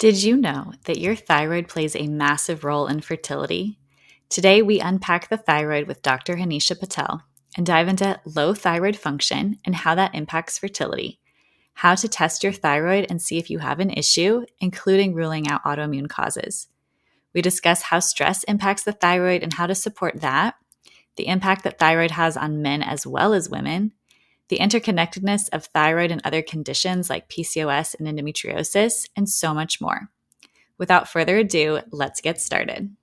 Did you know that your thyroid plays a massive role in fertility? Today, we unpack the thyroid with Dr. Hanisha Patel and dive into low thyroid function and how that impacts fertility, how to test your thyroid and see if you have an issue, including ruling out autoimmune causes. We discuss how stress impacts the thyroid and how to support that, the impact that thyroid has on men as well as women, the interconnectedness of thyroid and other conditions like PCOS and endometriosis, and so much more. Without further ado, let's get started.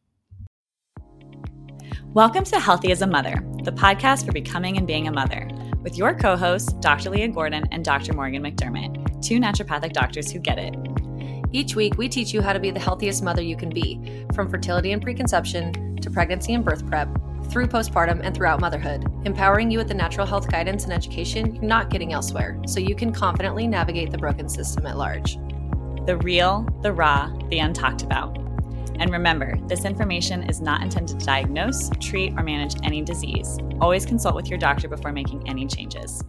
Welcome to Healthy as a Mother, the podcast for becoming and being a mother, with your co-hosts, Dr. Leah Gordon and Dr. Morgan McDermott, two naturopathic doctors who get it. Each week, we teach you how to be the healthiest mother you can be, from fertility and preconception to pregnancy and birth prep, through postpartum and throughout motherhood, empowering you with the natural health guidance and education you're not getting elsewhere, so you can confidently navigate the broken system at large. The real, the raw, the untalked about. And remember, this information is not intended to diagnose, treat, or manage any disease. Always consult with your doctor before making any changes.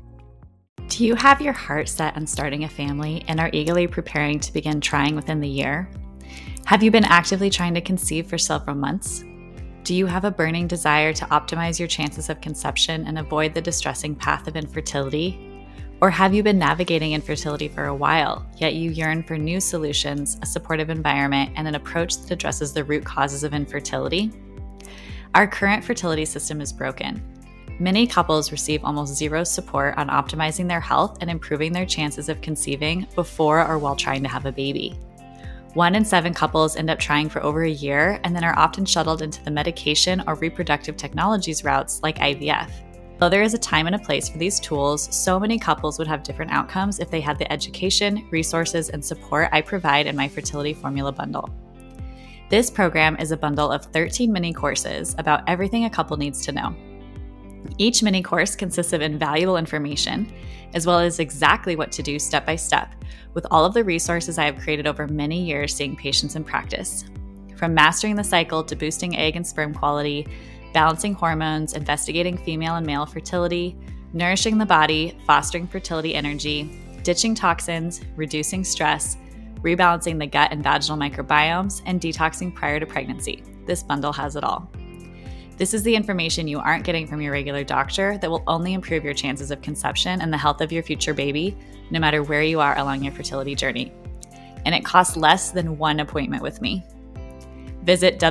Do you have your heart set on starting a family and are eagerly preparing to begin trying within the year? Have you been actively trying to conceive for several months? Do you have a burning desire to optimize your chances of conception and avoid the distressing path of infertility? Or have you been navigating infertility for a while, yet you yearn for new solutions, a supportive environment, and an approach that addresses the root causes of infertility? Our current fertility system is broken. Many couples receive almost zero support on optimizing their health and improving their chances of conceiving before or while trying to have a baby. 1 in 7 couples end up trying for over a year and then are often shuttled into the medication or reproductive technologies routes like IVF. Though there is a time and a place for these tools, so many couples would have different outcomes if they had the education, resources, and support I provide in my Fertility Formula Bundle. This program is a bundle of 13 mini courses about everything a couple needs to know. Each mini course consists of invaluable information, as well as exactly what to do step by step, with all of the resources I have created over many years seeing patients in practice. From mastering the cycle to boosting egg and sperm quality, balancing hormones, investigating female and male fertility, nourishing the body, fostering fertility energy, ditching toxins, reducing stress, rebalancing the gut and vaginal microbiomes, and detoxing prior to pregnancy. This bundle has it all. This is the information you aren't getting from your regular doctor that will only improve your chances of conception and the health of your future baby, no matter where you are along your fertility journey. And it costs less than one appointment with me. Visit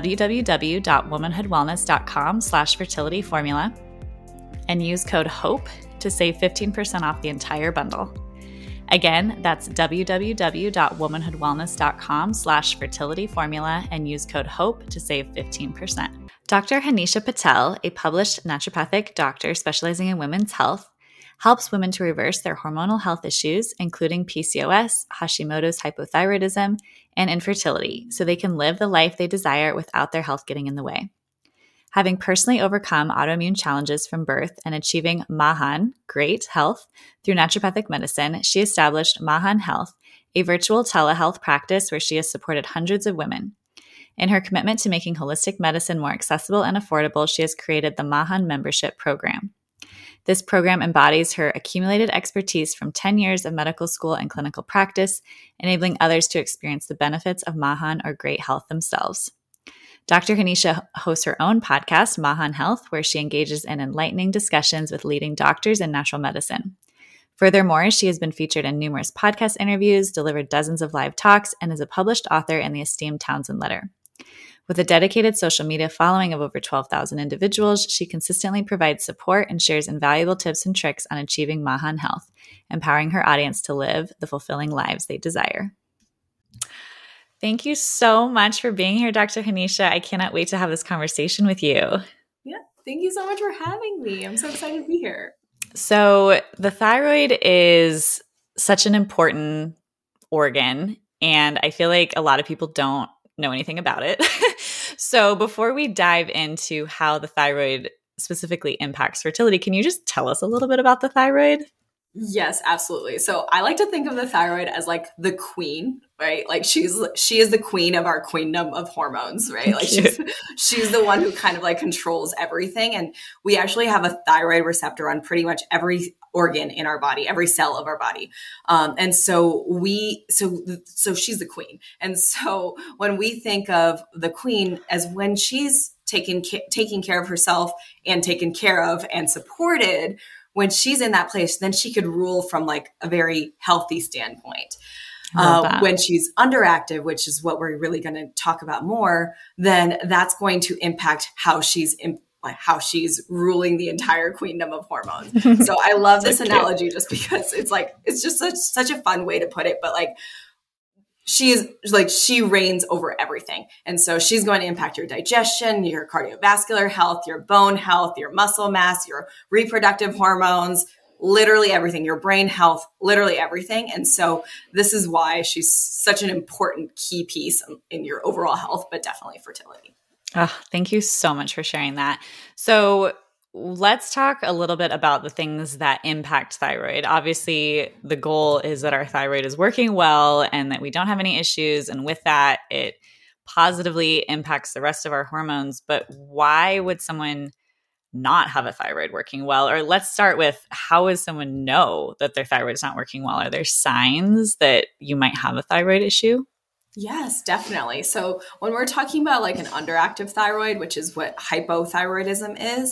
www.womanhoodwellness.com/fertilityformula and use code HOPE to save 15% off the entire bundle. Again, that's www.womanhoodwellness.com/fertilityformula and use code HOPE to save 15%. Dr. Hanisha Patel, a published naturopathic doctor specializing in women's health, helps women to reverse their hormonal health issues, including PCOS, Hashimoto's hypothyroidism, and infertility, so they can live the life they desire without their health getting in the way. Having personally overcome autoimmune challenges from birth and achieving Mahan, great health, through naturopathic medicine, she established Mahan Health, a virtual telehealth practice where she has supported hundreds of women. In her commitment to making holistic medicine more accessible and affordable, she has created the Mahan Membership Program. This program embodies her accumulated expertise from 10 years of medical school and clinical practice, enabling others to experience the benefits of Mahan or great health themselves. Dr. Hanisha hosts her own podcast, Mahan Health, where she engages in enlightening discussions with leading doctors in natural medicine. Furthermore, she has been featured in numerous podcast interviews, delivered dozens of live talks, and is a published author in the esteemed Townsend Letter. With a dedicated social media following of over 12,000 individuals, she consistently provides support and shares invaluable tips and tricks on achieving Mahan Health, empowering her audience to live the fulfilling lives they desire. Thank you so much for being here, Dr. Hanisha. I cannot wait to have this conversation with you. Yeah, thank you so much for having me. I'm so excited to be here. So the thyroid is such an important organ, and I feel like a lot of people don't know anything about it. So before we dive into how the thyroid specifically impacts fertility, can you just tell us a little bit about the thyroid? Yes, absolutely. So I like to think of the thyroid as like the queen, right? Like she is the queen of our queendom of hormones, right? Like she's the one who kind of like controls everything. And we actually have a thyroid receptor on pretty much every organ in our body, every cell of our body. And so she's the queen. And so when we think of the queen as when she's taking care of herself and taken care of and supported, when she's in that place, then she could rule from like a very healthy standpoint. When she's underactive, which is what we're really going to talk about more, then that's going to impact how she's ruling the entire queendom of hormones. So I love this analogy just because it's just such a fun way to put it. But like, she reigns over everything. And so she's going to impact your digestion, your cardiovascular health, your bone health, your muscle mass, your reproductive hormones, literally everything, your brain health, literally everything. And so this is why she's such an important key piece in your overall health, but definitely fertility. Oh, thank you so much for sharing that. So let's talk a little bit about the things that impact thyroid. Obviously, the goal is that our thyroid is working well and that we don't have any issues. And with that, it positively impacts the rest of our hormones. But why would someone not have a thyroid working well? Or let's start with, how would someone know that their thyroid is not working well? Are there signs that you might have a thyroid issue? Yes, definitely. So when we're talking about like an underactive thyroid, which is what hypothyroidism is,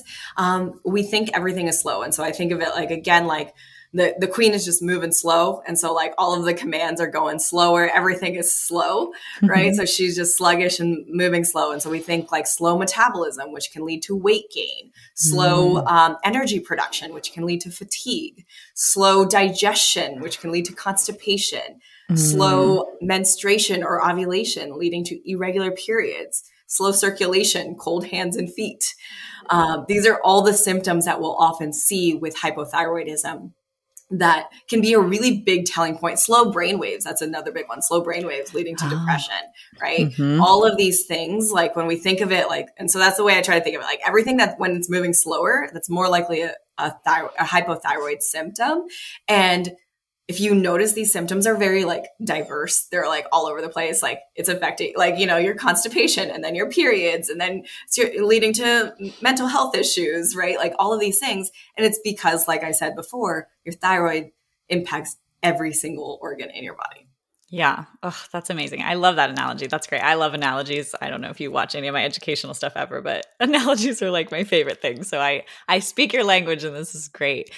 we think everything is slow. And so I think of it like, again, like the queen is just moving slow. And so like all of the commands are going slower. Everything is slow, right? So she's just sluggish and moving slow. And so we think like slow metabolism, which can lead to weight gain, slow energy production, which can lead to fatigue, slow digestion, which can lead to constipation, slow menstruation or ovulation, leading to irregular periods, slow circulation, cold hands and feet. These are all the symptoms that we'll often see with hypothyroidism that can be a really big telling point. Slow brain waves, that's another big one. Slow brain waves leading to depression, right? All of these things, like when we think of it, like, and so that's the way I try to think of it, like everything that when it's moving slower, that's more likely a hypothyroid symptom. And if you notice, these symptoms are very like diverse. They're like all over the place. Like it's affecting like, your constipation and then your periods and then leading to mental health issues, right? Like all of these things. And it's because, like I said before, your thyroid impacts every single organ in your body. Yeah. Oh, that's amazing. I love that analogy. That's great. I love analogies. I don't know if you watch any of my educational stuff ever, but analogies are like my favorite thing. So I speak your language and this is great.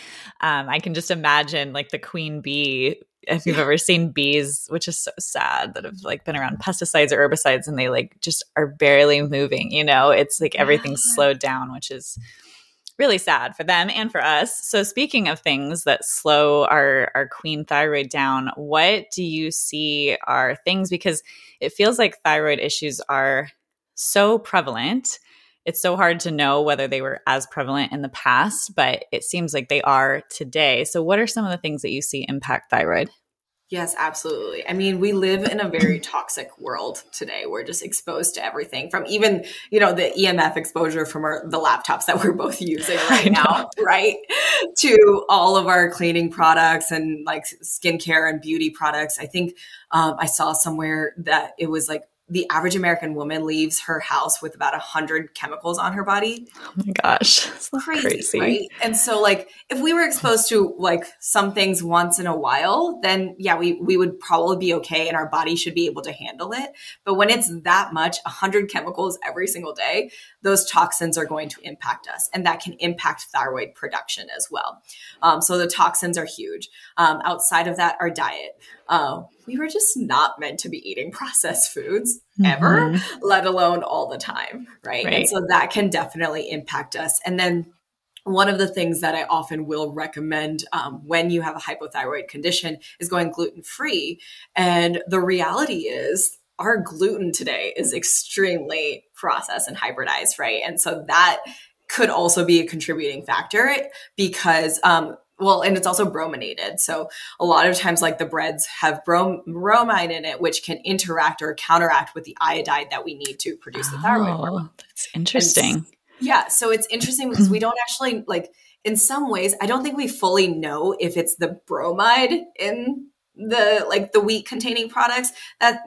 I can just imagine like the queen bee, if you've ever seen bees, which is so sad, that have like been around pesticides or herbicides and they like just are barely moving, it's like everything's slowed down, which is really sad for them and for us. So speaking of things that slow our queen thyroid down, what do you see are things, because it feels like thyroid issues are so prevalent. It's so hard to know whether they were as prevalent in the past, but it seems like they are today. So what are some of the things that you see impact thyroid? Yes, absolutely. I mean, we live in a very toxic world today. We're just exposed to everything from even, the EMF exposure from the laptops that we're both using right now, right? To all of our cleaning products and like skincare and beauty products. I think I saw somewhere that it was like the average American woman leaves her house with about 100 chemicals on her body. Oh my gosh. That's crazy. Right? And so like, if we were exposed to like some things once in a while, then yeah, we would probably be okay and our body should be able to handle it. But when it's that much, 100 chemicals every single day, those toxins are going to impact us, and that can impact thyroid production as well. So the toxins are huge. Outside of that, our diet. We were just not meant to be eating processed foods ever, let alone all the time, right? And so that can definitely impact us. And then one of the things that I often will recommend when you have a hypothyroid condition is going gluten-free. And the reality is our gluten today is extremely processed and hybridized, right? And so that could also be a contributing factor because and it's also brominated. So a lot of times like the breads have bromine in it, which can interact or counteract with the iodide that we need to produce the thyroid hormone. That's interesting. So it's interesting because we don't actually like, in some ways, I don't think we fully know if it's the bromide in the wheat containing products that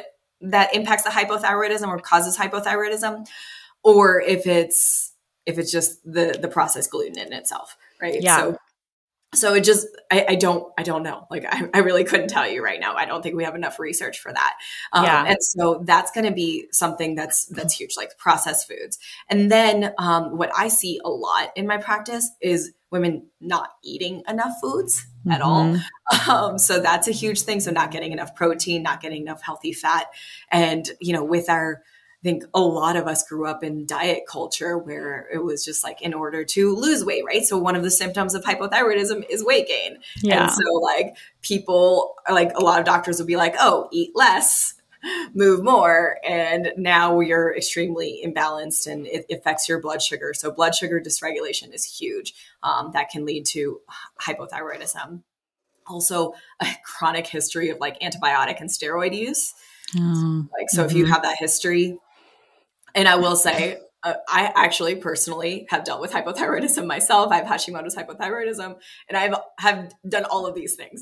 impacts the hypothyroidism or causes hypothyroidism, or if it's just the processed gluten in itself. Right. Yeah. So So it just, I don't know. Like, I really couldn't tell you right now. I don't think we have enough research for that. And so that's going to be something that's huge, like processed foods. And then what I see a lot in my practice is women not eating enough foods at all. So that's a huge thing. So not getting enough protein, not getting enough healthy fat. And, with I think a lot of us grew up in diet culture where it was just like in order to lose weight, right? So one of the symptoms of hypothyroidism is weight gain. Yeah. And so like people, like a lot of doctors would be like, oh, eat less, move more. And now you're extremely imbalanced and it affects your blood sugar. So blood sugar dysregulation is huge. That can lead to hypothyroidism. Also a chronic history of like antibiotic and steroid use. So if you have that history, and I will say, I actually personally have dealt with hypothyroidism myself. I have Hashimoto's hypothyroidism, and have done all of these things.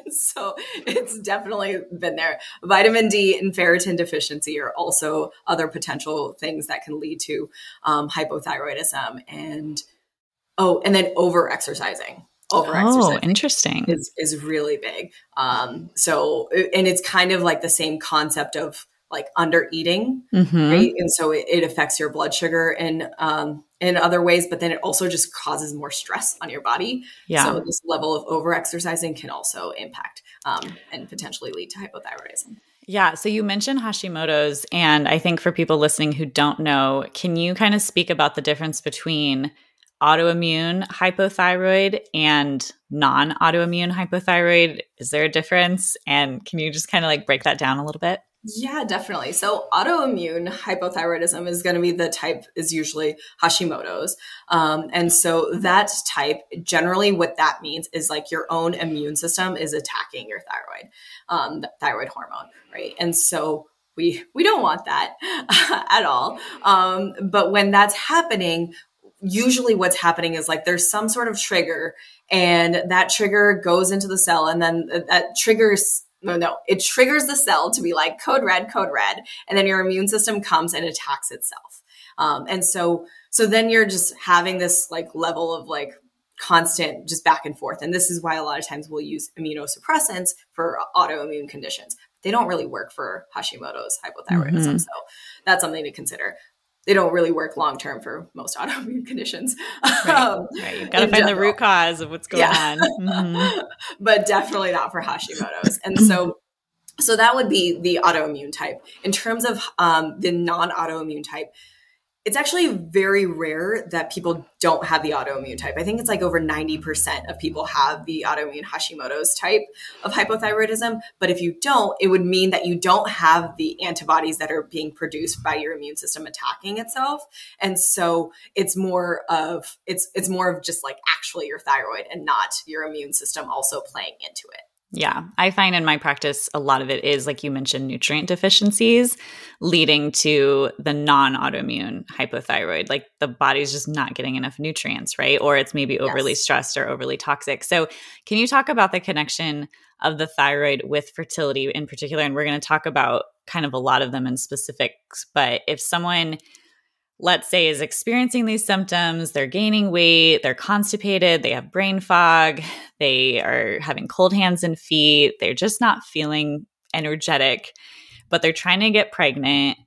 So it's definitely been there. Vitamin D and ferritin deficiency are also other potential things that can lead to hypothyroidism. And then over-exercising. Oh, interesting. Is really big. And it's kind of like the same concept of like under eating, right? And so it affects your blood sugar in other ways, but then it also just causes more stress on your body. Yeah. So this level of over exercising can also impact and potentially lead to hypothyroidism. Yeah. So you mentioned Hashimoto's, and I think for people listening who don't know, can you kind of speak about the difference between autoimmune hypothyroid and non-autoimmune hypothyroid? Is there a difference? And can you just kind of like break that down a little bit? Yeah, definitely. So autoimmune hypothyroidism is going to be the type is usually Hashimoto's. And so that type, generally what that means is like your own immune system is attacking your thyroid, the thyroid hormone, right? And so we don't want that at all. But when that's happening, usually what's happening is like there's some sort of trigger, and that trigger goes into the cell, and then that triggers it triggers the cell to be like code red, and then your immune system comes and attacks itself. And so then you're just having this like level of like constant just back and forth. And this is why a lot of times we'll use immunosuppressants for autoimmune conditions. They don't really work for Hashimoto's hypothyroidism. So that's something to consider. They don't really work long-term for most autoimmune conditions. Right. You've got to find the root cause of what's going on. But definitely not for Hashimoto's. And so that would be the autoimmune type. In terms of the non-autoimmune type, it's actually very rare that people don't have the autoimmune type. I think it's like over 90% of people have the autoimmune Hashimoto's type of hypothyroidism. But if you don't, it would mean that you don't have the antibodies that are being produced by your immune system attacking itself. And so it's more of just like actually your thyroid and not your immune system also playing into it. Yeah. I find in my practice, a lot of it is, like you mentioned, nutrient deficiencies leading to the non-autoimmune hypothyroid. Like the body's just not getting enough nutrients, right? Or it's maybe overly stressed or overly toxic. So can you talk about the connection of the thyroid with fertility in particular? And we're going to talk about kind of a lot of them in specifics. But if someone, let's say, is experiencing these symptoms, they're gaining weight, they're constipated, they have brain fog, they are having cold hands and feet, they're just not feeling energetic, but they're trying to get pregnant.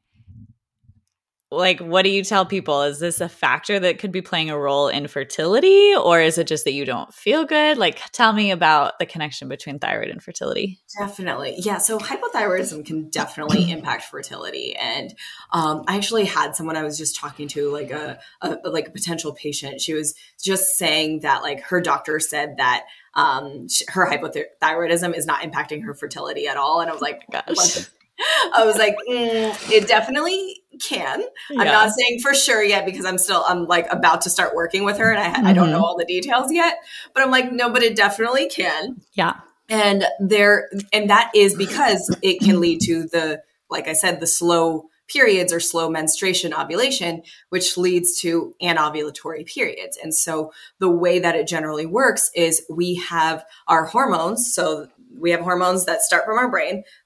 Like, what do you tell people? Is this a factor that could be playing a role in fertility, or is it just that you don't feel good? Like, tell me about the connection between thyroid and fertility. Definitely. Yeah. So hypothyroidism can definitely impact fertility. And I actually had someone I was just talking to, like a potential patient. She was just saying that like her doctor said that her hypothyroidism is not impacting her fertility at all. And I was like, gosh. It definitely can. Yeah. I'm not saying for sure yet because I'm like about to start working with her and I don't know all the details yet, but I'm like, no, but it definitely can. Yeah. And that is because it can lead to like I said, the slow periods or slow menstruation ovulation, which leads to anovulatory periods. And so the way that it generally works is we have our hormones. So we have hormones that start from our brain.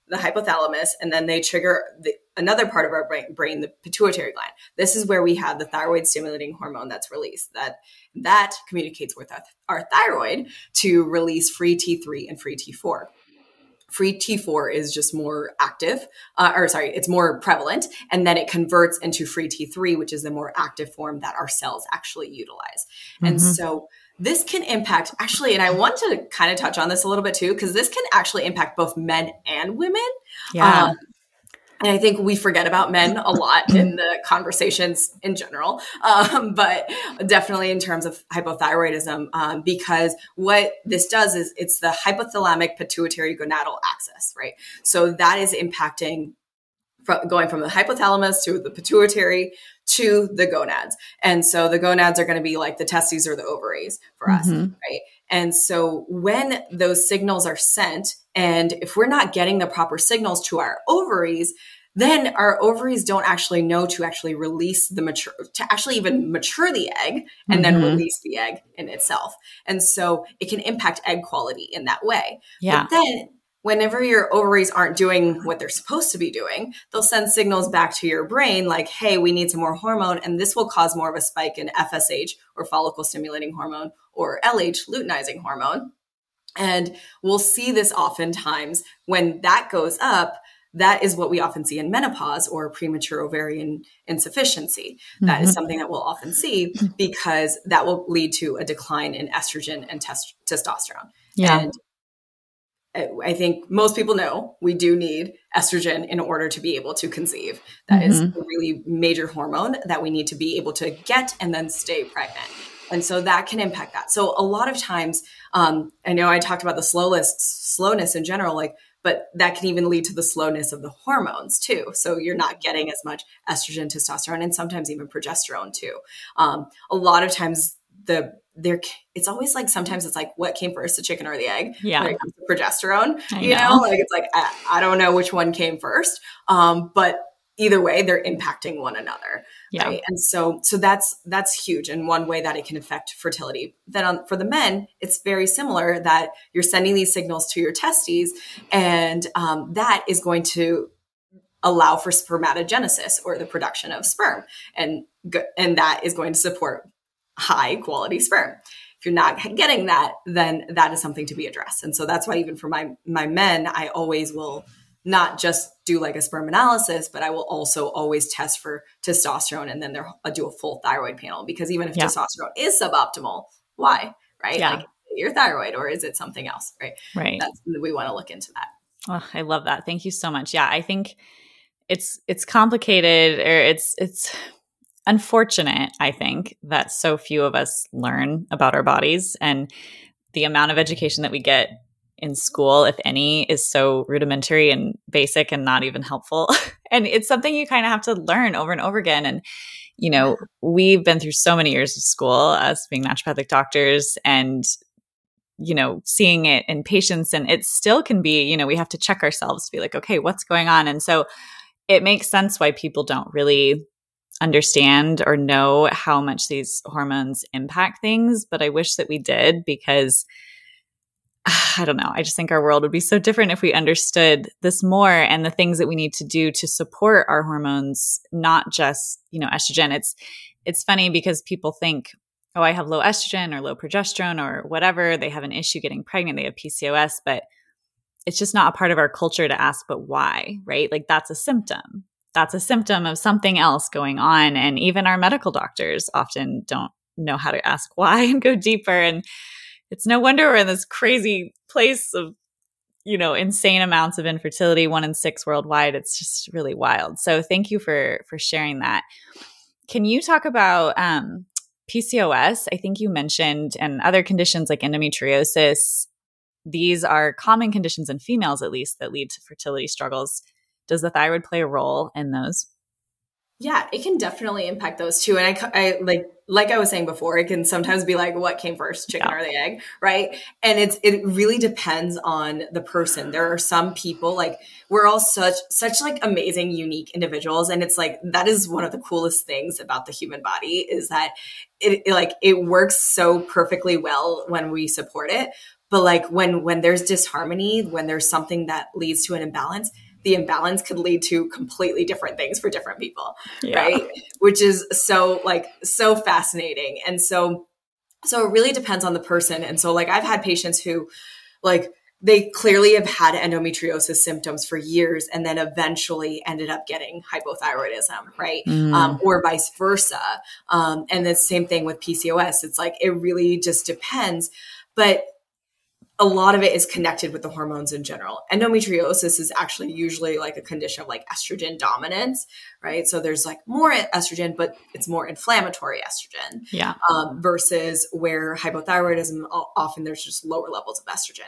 the hypothalamus, and then they trigger another part of our brain, the pituitary gland. This is where we have the thyroid stimulating hormone that's released. That communicates with our thyroid to release free T3 and free T4. Free T4 is just more active, it's more prevalent, and then it converts into free T3, which is the more active form that our cells actually utilize. Mm-hmm. And so this can impact actually, and I want to kind of touch on this a little bit too, because this can actually impact both men and women. Yeah. And I think we forget about men a lot in the conversations in general, but definitely in terms of hypothyroidism, because what this does is it's the hypothalamic pituitary gonadal axis, right? So that is impacting going from the hypothalamus to the pituitary to the gonads. And so the gonads are going to be like the testes or the ovaries for us, right? And so when those signals are sent, and if we're not getting the proper signals to our ovaries, then our ovaries don't actually know to actually release to actually even mature the egg and then release the egg in itself. And so it can impact egg quality in that way. Yeah. But then whenever your ovaries aren't doing what they're supposed to be doing, they'll send signals back to your brain like, hey, we need some more hormone. And this will cause more of a spike in FSH, or follicle stimulating hormone, or LH, luteinizing hormone. And we'll see this oftentimes when that goes up. That is what we often see in menopause or premature ovarian insufficiency. That is something that we'll often see because that will lead to a decline in estrogen and testosterone. Yeah. And I think most people know we do need estrogen in order to be able to conceive. That is a really major hormone that we need to be able to get and then stay pregnant. And so that can impact that. So a lot of times, I know I talked about the slowness in general, but that can even lead to the slowness of the hormones too. So you're not getting as much estrogen, testosterone, and sometimes even progesterone too. A lot of times it's always like, sometimes it's like, what came first, the chicken or the egg? Yeah. When it comes to progesterone, it's like, I don't know which one came first. But either way, they're impacting one another. Yeah. Right? And so that's huge. And one way that it can affect fertility. Then for the men, it's very similar, that you're sending these signals to your testes, and that is going to allow for spermatogenesis, or the production of sperm. And that is going to support high quality sperm. If you're not getting that, then that is something to be addressed. And so that's why even for my men, I always will not just do like a sperm analysis, but I will also always test for testosterone, and then do a full thyroid panel, because even if testosterone is suboptimal, why? Right? Yeah. Like, is it your thyroid, or is it something else? Right. Right. We want to look into that. Oh, I love that. Thank you so much. Yeah. I think it's complicated, or it's unfortunate, I think, that so few of us learn about our bodies, and the amount of education that we get in school, if any, is so rudimentary and basic and not even helpful. And it's something you kind of have to learn over and over again. And, we've been through so many years of school as being naturopathic doctors, and, seeing it in patients, and it still can be, we have to check ourselves to be like, okay, what's going on? And so it makes sense why people don't really understand or know how much these hormones impact things. But I wish that we did, because I don't know. I just think our world would be so different if we understood this more, and the things that we need to do to support our hormones, not just, estrogen. It's funny because people think, oh, I have low estrogen or low progesterone or whatever. They have an issue getting pregnant. They have PCOS, but it's just not a part of our culture to ask, but why, right? Like, that's a symptom. That's a symptom of something else going on. And even our medical doctors often don't know how to ask why and go deeper. And it's no wonder we're in this crazy place of, insane amounts of infertility, 1 in 6 worldwide. It's just really wild. So thank you for sharing that. Can you talk about PCOS? I think you mentioned, and other conditions like endometriosis. These are common conditions in females, at least, that lead to fertility struggles. Does the thyroid play a role in those? Yeah, it can definitely impact those too. And I like I was saying before, it can sometimes be like, what came first, chicken or the egg, right? And it really depends on the person. There are some people, like, we're all such like amazing, unique individuals. And it's like, that is one of the coolest things about the human body, is that it works so perfectly well when we support it. But like when there's disharmony, when there's something that leads to an imbalance, the imbalance could lead to completely different things for different people, right? Which is so fascinating. And so it really depends on the person. And so like I've had patients who like they clearly have had endometriosis symptoms for years and then eventually ended up getting hypothyroidism, right? Or vice versa. And the same thing with PCOS. It's like, it really just depends. But a lot of it is connected with the hormones in general. Endometriosis is actually usually like a condition of like estrogen dominance, right? So there's like more estrogen, but it's more inflammatory estrogen. Versus where hypothyroidism, often there's just lower levels of estrogen.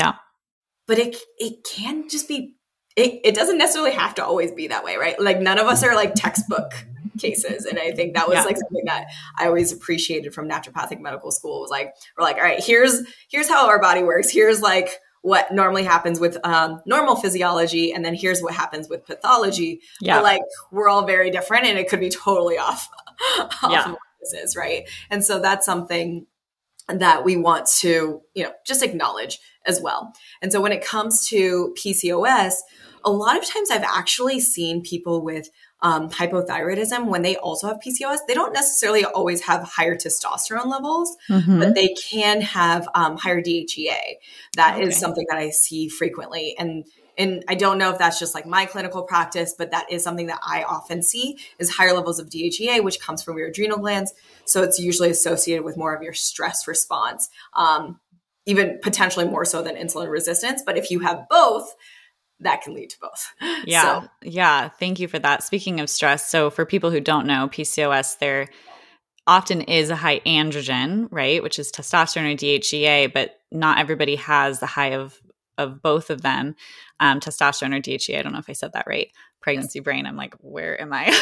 But it can just be, it doesn't necessarily have to always be that way, right? Like none of us are like textbook cases. And I think that was like something that I always appreciated from naturopathic medical school was like, we're like, all right, here's how our body works. Here's like what normally happens with normal physiology. And then here's what happens with pathology. But like, we're all very different and it could be totally off of what this is, right? And so that's something that we want to, just acknowledge as well. And so when it comes to PCOS, a lot of times I've actually seen people with hypothyroidism, when they also have PCOS, they don't necessarily always have higher testosterone levels, but they can have higher DHEA. That is something that I see frequently. And I don't know if that's just like my clinical practice, but that is something that I often see is higher levels of DHEA, which comes from your adrenal glands. So it's usually associated with more of your stress response, even potentially more so than insulin resistance. But if you have both, that can lead to both. Yeah. Thank you for that. Speaking of stress, so for people who don't know, PCOS, there often is a high androgen, right, which is testosterone or DHEA, but not everybody has the high of both of them, testosterone or DHEA. I don't know if I said that right. Pregnancy brain. I'm like, where am I?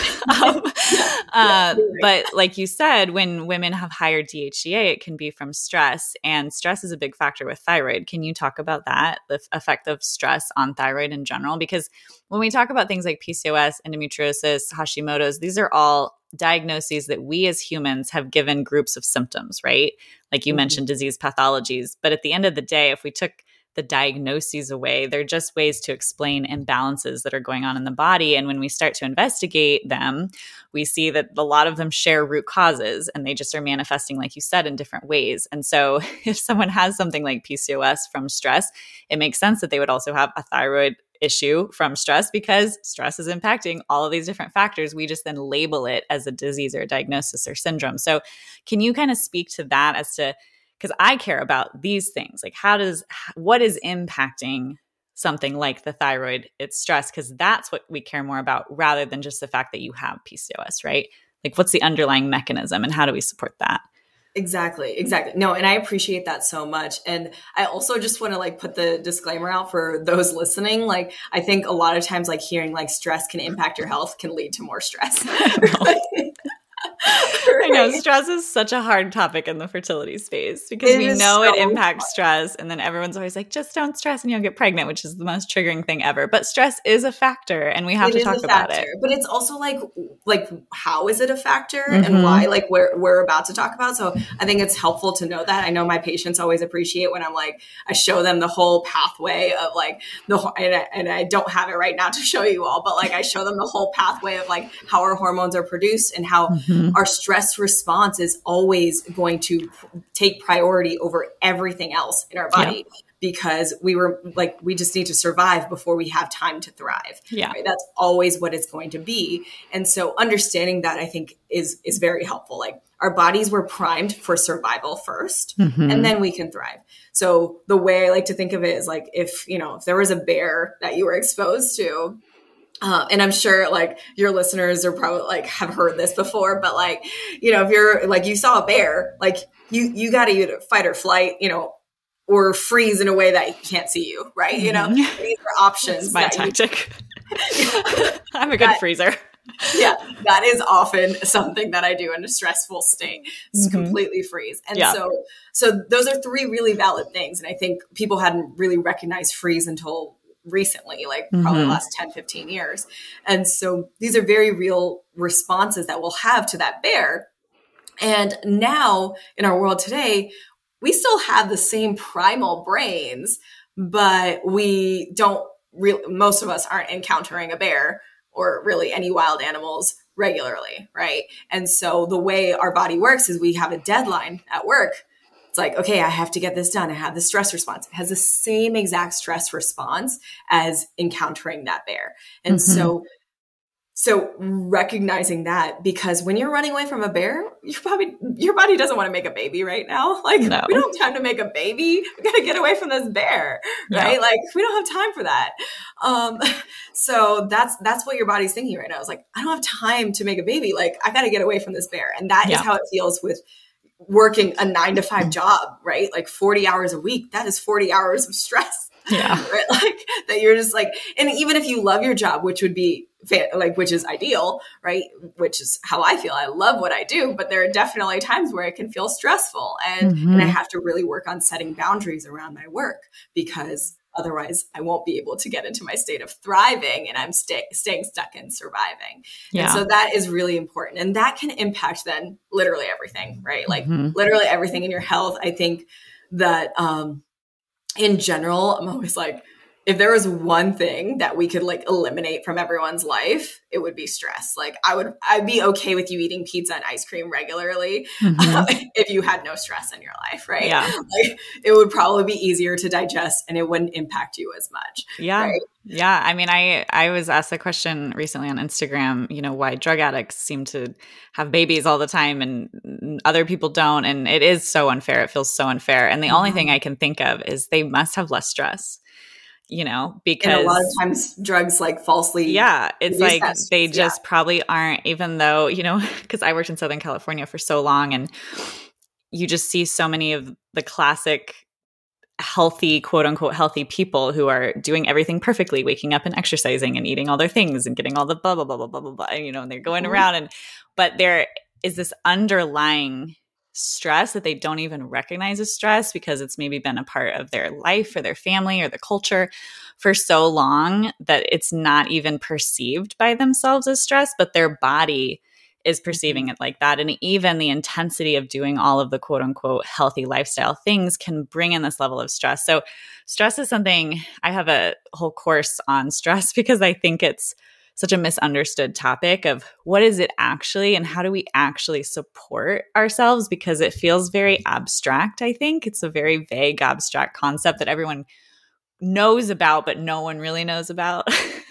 But like you said, when women have higher DHEA, it can be from stress, and stress is a big factor with thyroid. Can you talk about that, the effect of stress on thyroid in general? Because when we talk about things like PCOS, endometriosis, Hashimoto's, these are all diagnoses that we as humans have given groups of symptoms, right? Like you mentioned disease pathologies. But at the end of the day, if we took the diagnoses away, they're just ways to explain imbalances that are going on in the body. And when we start to investigate them, we see that a lot of them share root causes and they just are manifesting, like you said, in different ways. And so if someone has something like PCOS from stress, it makes sense that they would also have a thyroid issue from stress because stress is impacting all of these different factors. We just then label it as a disease or a diagnosis or syndrome. So can you kind of speak to that as to, because I care about these things, like what is impacting something like the thyroid, it's stress, because that's what we care more about rather than just the fact that you have PCOS, right? Like what's the underlying mechanism and how do we support that? Exactly. No, and I appreciate that so much. And I also just want to like put the disclaimer out for those listening. Like, I think a lot of times like hearing like stress can impact your health can lead to more stress. I know stress is such a hard topic in the fertility space because we know it impacts stress. And then everyone's always like, just don't stress and you'll get pregnant, which is the most triggering thing ever. But stress is a factor and we have to talk about it. But it's also like how is it a factor and why, like we're about to talk about. So I think it's helpful to know that. I know my patients always appreciate when I'm like, I show them the whole pathway of like and I don't have it right now to show you all, but like I show them the whole pathway of like how our hormones are produced and how our stress response is always going to take priority over everything else in our body because we just need to survive before we have time to thrive. Yeah. Right? That's always what it's going to be. And so understanding that I think is very helpful. Like our bodies were primed for survival first and then we can thrive. So the way I like to think of it is like if there was a bear that you were exposed to, and I'm sure like your listeners are probably like have heard this before, but like, if you're like, you saw a bear, like you got to either fight or flight, or freeze in a way that he can't see you. Right. These are options. That's my tactic. I'm a good freezer. Yeah. That is often something that I do in a stressful state. It's completely freeze. And so those are three really valid things. And I think people hadn't really recognized freeze until recently, like probably the last 10, 15 years. And so these are very real responses that we'll have to that bear. And now in our world today, we still have the same primal brains, but we don't really, most of us aren't encountering a bear or really any wild animals regularly, right? And so the way our body works is we have a deadline at work. It's like, okay, I have to get this done. I have the stress response. It has the same exact stress response as encountering that bear. And so recognizing that, because when you're running away from a bear, your body doesn't want to make a baby right now. Like, we don't have time to make a baby. We got to get away from this bear, right? Yeah. Like, we don't have time for that. So that's what your body's thinking right now. It's like, I don't have time to make a baby. Like, I got to get away from this bear. And that is how it feels with working a 9-to-5 job, right? Like 40 hours a week. That is 40 hours of stress. Yeah. Right? Like that you're just like, and even if you love your job, which would be which is ideal, right? Which is how I feel. I love what I do, but there are definitely times where it can feel stressful, and I have to really work on setting boundaries around my work, because otherwise I won't be able to get into my state of thriving, and I'm staying stuck in surviving. Yeah. And so that is really important. And that can impact then literally everything, right? Like literally everything in your health. I think that, in general, I'm always like, if there was one thing that we could like eliminate from everyone's life, it would be stress. Like I'd be okay with you eating pizza and ice cream regularly if you had no stress in your life, right? Yeah. Like it would probably be easier to digest and it wouldn't impact you as much. Yeah. Right? Yeah. I mean, I was asked a question recently on Instagram, why drug addicts seem to have babies all the time and other people don't. And it is so unfair. It feels so unfair. And the only thing I can think of is they must have less stress. Because and a lot of times drugs like falsely. Yeah. It's like they just probably aren't, even though, because I worked in Southern California for so long, and you just see so many of the classic healthy, quote unquote, healthy people who are doing everything perfectly, waking up and exercising and eating all their things and getting all the blah, blah, blah, blah, blah, blah, blah, and they're going around. But there is this underlying stress that they don't even recognize as stress, because it's maybe been a part of their life or their family or the culture for so long that it's not even perceived by themselves as stress, but their body is perceiving it like that. And even the intensity of doing all of the quote unquote healthy lifestyle things can bring in this level of stress. So stress is something, I have a whole course on stress because I think it's such a misunderstood topic of what is it actually and how do we actually support ourselves, because it feels very abstract. I think it's a very vague, abstract concept that everyone knows about, but no one really knows about,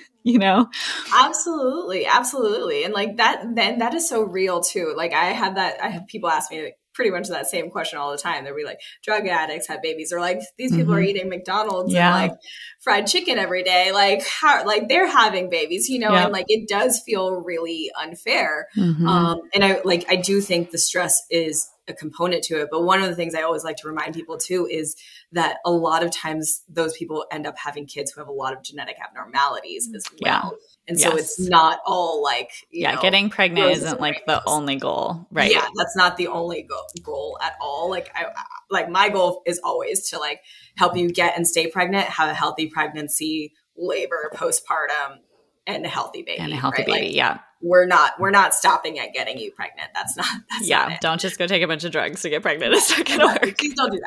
Absolutely. Absolutely. And like that is so real too. Like I have people ask me pretty much that same question all the time. They'll be like, drug addicts have babies, or like these people are eating McDonald's and like fried chicken every day. Like how, like they're having babies, and like it does feel really unfair. And I do think the stress is a component to it. But one of the things I always like to remind people too is that a lot of times those people end up having kids who have a lot of genetic abnormalities as well. Yeah. And so it's not all like, getting pregnant isn't like the only goal, right? Yeah, that's not the only goal at all. Like my goal is always to like help you get and stay pregnant, have a healthy pregnancy, labor, postpartum, and a healthy baby. And a healthy baby, like, yeah. We're not stopping at getting you pregnant. That's not it. Don't just go take a bunch of drugs to get pregnant. It's not going to work. Please don't do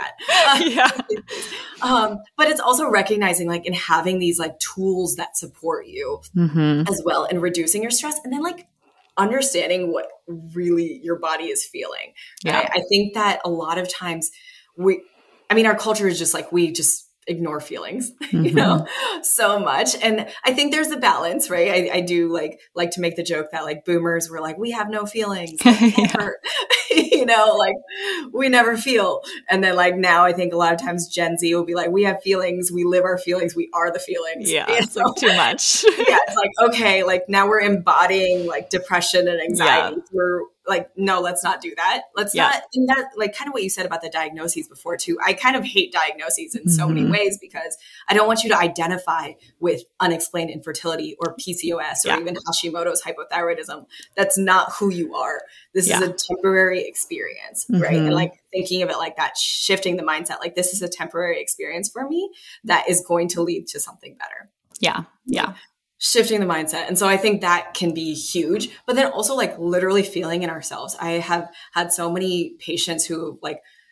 that. But it's also recognizing like and having these like tools that support you as well, and reducing your stress, and then like understanding what really your body is feeling. Yeah. Right? I think that a lot of times our culture is just like, we just ignore feelings, so much. And I think there's a balance, right? I do like to make the joke that like boomers were like, we have no feelings, like we never feel. And then like now I think a lot of times Gen Z will be like, we have feelings, we live our feelings, we are the feelings. Yeah, it's like too much. It's like, okay, like now we're embodying like depression and anxiety. Yeah. We're like, no, let's not do that. Let's not. And that, like, kind of what you said about the diagnoses before too. I kind of hate diagnoses in so many ways, because I don't want you to identify with unexplained infertility or PCOS or even Hashimoto's hypothyroidism. That's not who you are. This is a temporary experience, right? And like thinking of it like that, shifting the mindset, like this is a temporary experience for me that is going to lead to something better. Yeah. Yeah. Shifting the mindset. And so I think that can be huge, but then also like literally feeling in ourselves. I have had so many patients who like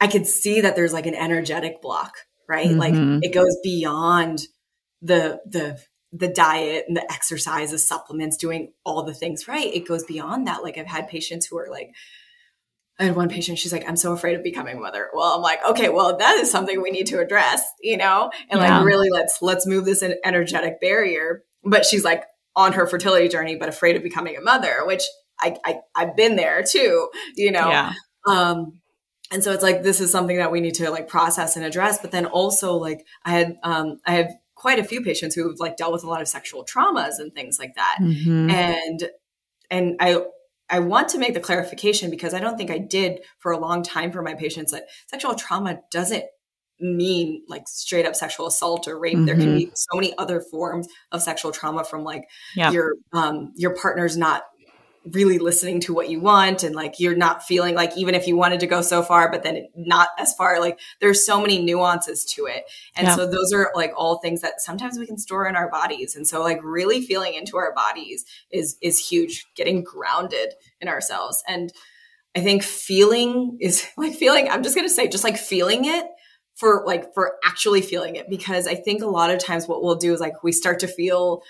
I could see that there's like an energetic block, right? Mm-hmm. Like it goes beyond the diet and the exercise, the supplements, doing all the things right. It goes beyond that. Like I've had patients who are like, I had one patient, she's like, I'm so afraid of becoming a mother. Well, I'm like, okay, well, that is something we need to address, you know, and like really let's move this energetic barrier. But she's like on her fertility journey, but afraid of becoming a mother, which I've been there too, you know? Yeah. And so it's like, this is something that we need to like process and address. But then also like I have quite a few patients who've like dealt with a lot of sexual traumas and things like that. Mm-hmm. And I want to make the clarification, because I don't think I did for a long time for my patients, that sexual trauma doesn't mean like straight up sexual assault or rape. Mm-hmm. There can be so many other forms of sexual trauma, from like your partner's not really listening to what you want, and like you're not feeling like, even if you wanted to go so far, but then not as far, like there's so many nuances to it. And so those are like all things that sometimes we can store in our bodies. And so like really feeling into our bodies is huge, getting grounded in ourselves. And I think feeling is like I'm just going to say, just like feeling it for actually feeling it. Because I think a lot of times what we'll do is like, we start to feel,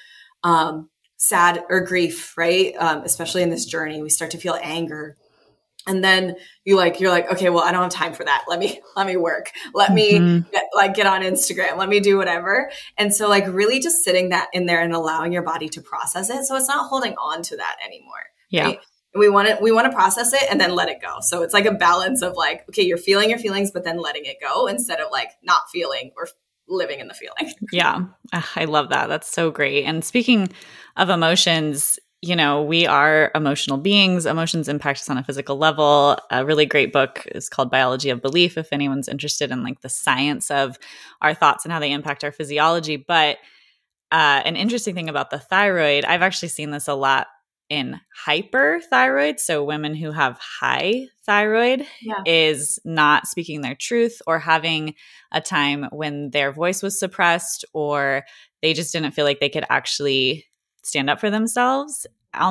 sad or grief, right? Especially in this journey, we start to feel anger. And then you're like, okay, well, I don't have time for that. Let me work. Let me get on Instagram. Let me do whatever. And so like really just sitting that in there and allowing your body to process it. So it's not holding on to that anymore. Yeah. Right? We want to process it and then let it go. So it's like a balance of like, okay, you're feeling your feelings, but then letting it go, instead of like not feeling or living in the feeling. Yeah. I love that. That's so great. And speaking of emotions, you know, we are emotional beings. Emotions impact us on a physical level. A really great book is called Biology of Belief, if anyone's interested in like the science of our thoughts and how they impact our physiology. But an interesting thing about the thyroid, I've actually seen this a lot in hyperthyroid. So women who have high thyroid is not speaking their truth, or having a time when their voice was suppressed, or they just didn't feel like they could actually stand up for themselves.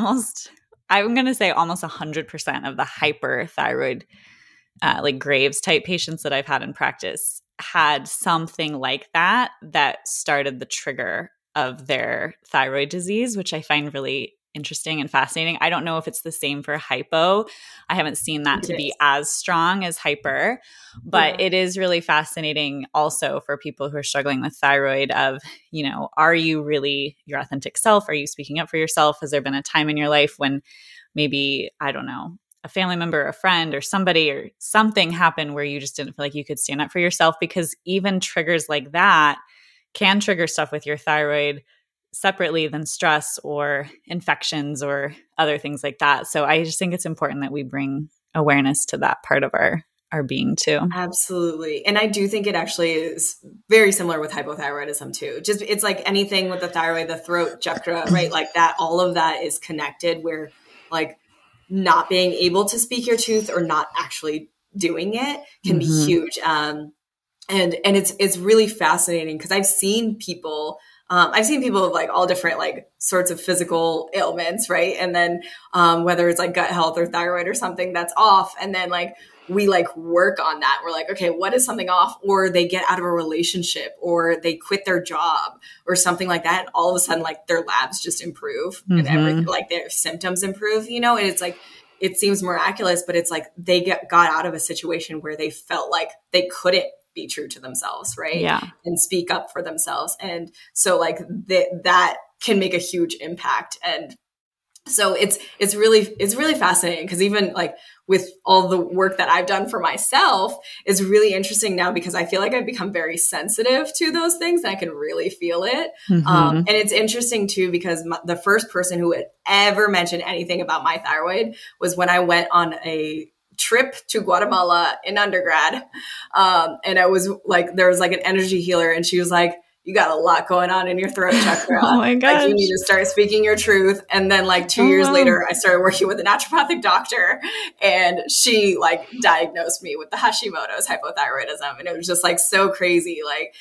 I'm going to say almost 100% of the hyperthyroid, like Graves type patients that I've had in practice had something like that started the trigger of their thyroid disease, which I find really interesting and fascinating. I don't know if it's the same for hypo. I haven't seen that to be as strong as hyper, but it is really fascinating also for people who are struggling with thyroid of, you know, are you really your authentic self? Are you speaking up for yourself? Has there been a time in your life when maybe, I don't know, a family member, a friend, or somebody or something happened where you just didn't feel like you could stand up for yourself? Because even triggers like that can trigger stuff with your thyroid separately than stress or infections or other things like that. So I just think it's important that we bring awareness to that part of our being too. Absolutely. And I do think it actually is very similar with hypothyroidism too. Just it's like anything with the thyroid, the throat chakra, right? Like that, all of that is connected, where like not being able to speak your truth or not actually doing it can be huge. And it's really fascinating, because I've seen people of like all different like sorts of physical ailments, right? And then whether it's like gut health or thyroid or something that's off, and then like we like work on that. We're like, okay, what is something off? Or they get out of a relationship, or they quit their job or something like that. And all of a sudden, like their labs just improve and everything, like their symptoms improve, you know? And it's like, it seems miraculous, but it's like they got out of a situation where they felt like they couldn't be true to themselves, right? Yeah. And speak up for themselves. And so like that can make a huge impact. And so it's really fascinating, because even like with all the work that I've done for myself is really interesting now, because I feel like I've become very sensitive to those things and I can really feel it. And it's interesting too, because the first person who had ever mentioned anything about my thyroid was when I went on a trip to Guatemala in undergrad. And I was like, there was like an energy healer, and she was like, you got a lot going on in your throat chakra. Oh my gosh. Like you need to start speaking your truth. And then like 2 years later, I started working with a naturopathic doctor, and she like diagnosed me with the Hashimoto's hypothyroidism. And it was just like so crazy. Like,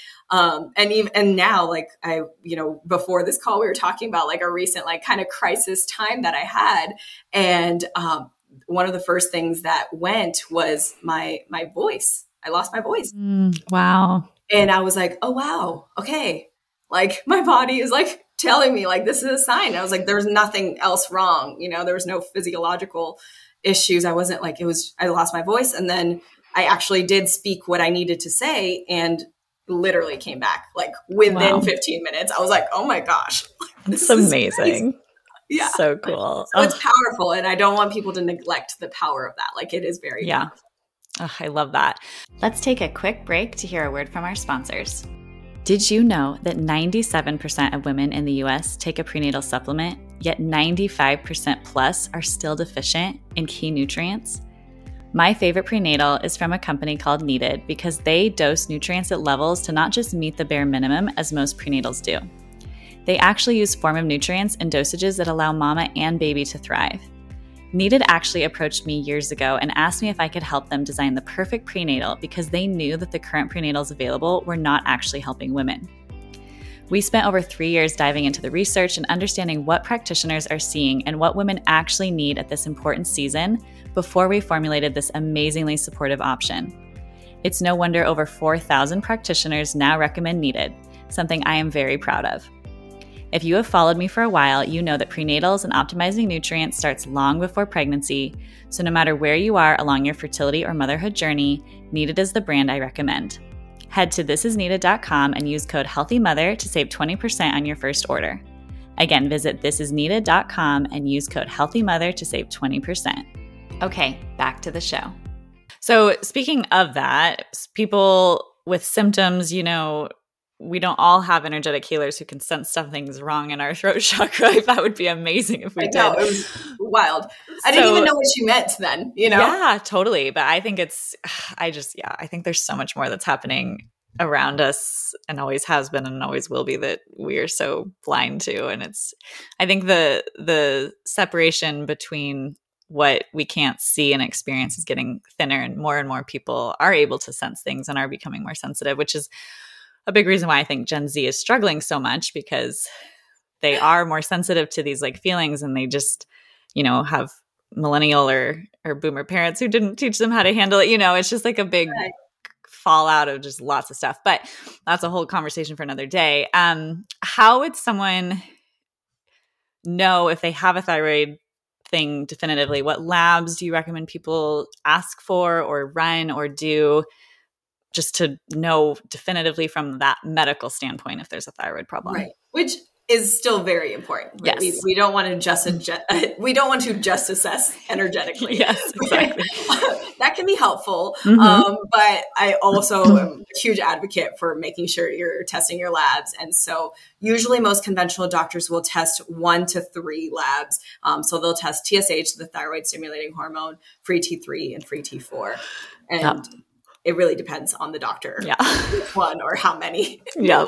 and now like before this call, we were talking about like a recent, like kind of crisis time that I had. And, one of the first things that went was my voice. I lost my voice. Wow. And I was like, oh, wow. Okay. Like my body is like telling me like, this is a sign. I was like, there's nothing else wrong. There was no physiological issues. I wasn't like, I lost my voice. And then I actually did speak what I needed to say and literally came back like within 15 minutes. I was like, oh my gosh. That's amazing. Yeah. So cool. So it's powerful. And I don't want people to neglect the power of that. Like it is very powerful. Oh, I love that. Let's take a quick break to hear a word from our sponsors. Did you know that 97% of women in the US take a prenatal supplement, yet 95% plus are still deficient in key nutrients? My favorite prenatal is from a company called Needed because they dose nutrients at levels to not just meet the bare minimum as most prenatals do. They actually use form of nutrients and dosages that allow mama and baby to thrive. Needed actually approached me years ago and asked me if I could help them design the perfect prenatal because they knew that the current prenatals available were not actually helping women. We spent over 3 years diving into the research and understanding what practitioners are seeing and what women actually need at this important season before we formulated this amazingly supportive option. It's no wonder over 4,000 practitioners now recommend Needed, something I am very proud of. If you have followed me for a while, you know that prenatals and optimizing nutrients starts long before pregnancy, so no matter where you are along your fertility or motherhood journey, Needed is the brand I recommend. Head to thisisneeded.com and use code HEALTHYMOTHER to save 20% on your first order. Again, visit thisisneeded.com and use code HEALTHYMOTHER to save 20%. Okay, back to the show. So speaking of that, people with symptoms, we don't all have energetic healers who can sense something's wrong in our throat chakra. That would be amazing if we did. It was wild. I didn't even know what you meant then, Yeah, totally. But I think I think there's so much more that's happening around us and always has been and always will be that we are so blind to. And I think the separation between what we can't see and experience is getting thinner, and more people are able to sense things and are becoming more sensitive, which is a big reason why I think Gen Z is struggling so much, because they are more sensitive to these like feelings, and they just, have millennial or boomer parents who didn't teach them how to handle it. It's just like a big fallout of just lots of stuff, but that's a whole conversation for another day. How would someone know if they have a thyroid thing definitively? What labs do you recommend people ask for or run or do, just to know definitively from that medical standpoint if there's a thyroid problem? Right. Which is still very important. Right? Yes. We don't want to just assess energetically. Yes, exactly. That can be helpful. But I also am a huge advocate for making sure you're testing your labs. And so usually most conventional doctors will test 1 to 3 labs. So they'll test TSH, the thyroid stimulating hormone, free T3 and free T4. And it really depends on the doctor. Yeah. Which one or how many. Yeah.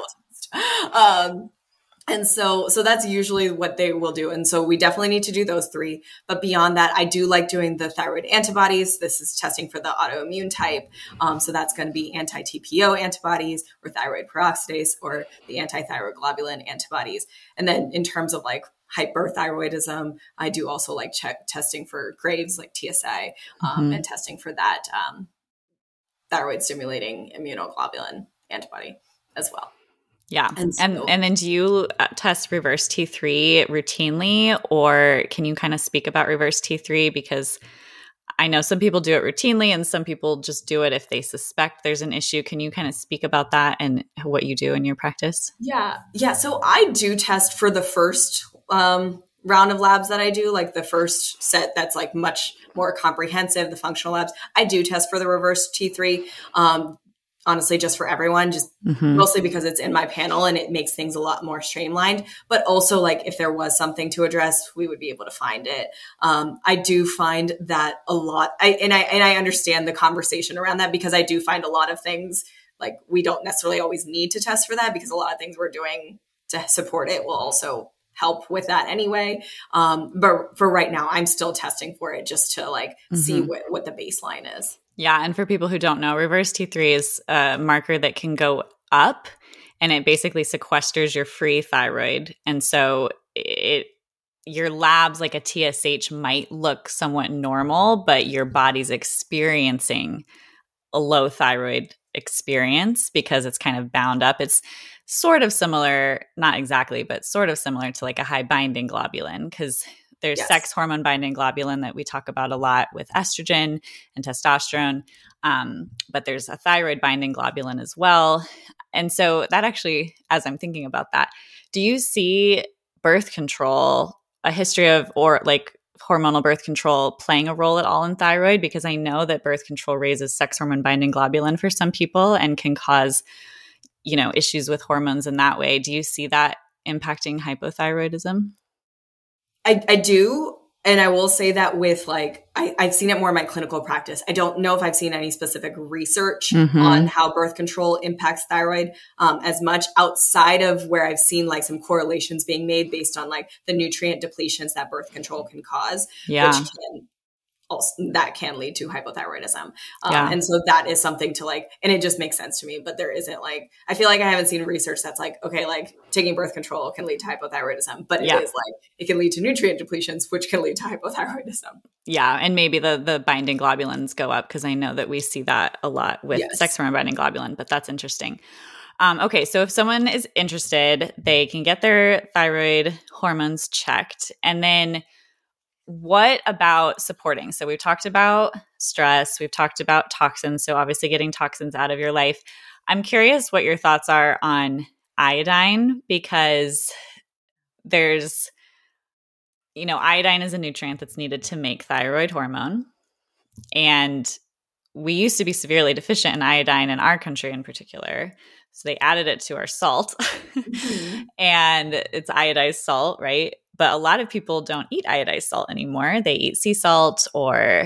And so that's usually what they will do. And so we definitely need to do those 3. But beyond that, I do like doing the thyroid antibodies. This is testing for the autoimmune type. So that's going to be anti-TPO antibodies or thyroid peroxidase or the anti-thyroid globulin antibodies. And then in terms of like hyperthyroidism, I do also like testing for Graves, like TSA, and testing for that thyroid stimulating immunoglobulin antibody as well. Yeah. And then do you test reverse T3 routinely, or can you kind of speak about reverse T3? Because I know some people do it routinely and some people just do it if they suspect there's an issue. Can you kind of speak about that and what you do in your practice? Yeah. So I do test for the first round of labs that I do, like the first set that's like much more comprehensive, the functional labs. I do test for the reverse T3. Honestly, just for everyone, just mostly because it's in my panel and it makes things a lot more streamlined. But also, like, if there was something to address, we would be able to find it. I do find that a lot, and I understand the conversation around that, because I do find a lot of things, like, we don't necessarily always need to test for that, because a lot of things we're doing to support it will also help with that anyway. But for right now, I'm still testing for it just to like see what the baseline is. Yeah. And for people who don't know, reverse T3 is a marker that can go up, and it basically sequesters your free thyroid. And so your labs, like a TSH, might look somewhat normal, but your body's experiencing a low thyroid experience because it's kind of bound up. It's sort of similar, not exactly, but sort of similar to like a high binding globulin, because there's sex hormone binding globulin that we talk about a lot with estrogen and testosterone. But there's a thyroid binding globulin as well. And so that actually, as I'm thinking about that, do you see birth control, a history of, or like hormonal birth control playing a role at all in thyroid? Because I know that birth control raises sex hormone binding globulin for some people and can cause, issues with hormones in that way. Do you see that impacting hypothyroidism? I do. And I will say that with I've seen it more in my clinical practice. I don't know if I've seen any specific research on how birth control impacts thyroid as much outside of where I've seen like some correlations being made based on like the nutrient depletions that birth control can cause, that can lead to hypothyroidism. And so that is something to like, and it just makes sense to me, but there isn't like, I feel like I haven't seen research that's like, okay, like taking birth control can lead to hypothyroidism, but it is like, it can lead to nutrient depletions, which can lead to hypothyroidism. Yeah. And maybe the binding globulins go up because I know that we see that a lot with sex hormone binding globulin, but that's interesting. Okay. So if someone is interested, they can get their thyroid hormones checked. And then what about supporting? So we've talked about stress, we've talked about toxins. So obviously getting toxins out of your life. I'm curious what your thoughts are on iodine, because there's, iodine is a nutrient that's needed to make thyroid hormone. And we used to be severely deficient in iodine in our country in particular. So they added it to our salt and it's iodized salt, right? But a lot of people don't eat iodized salt anymore. They eat sea salt or,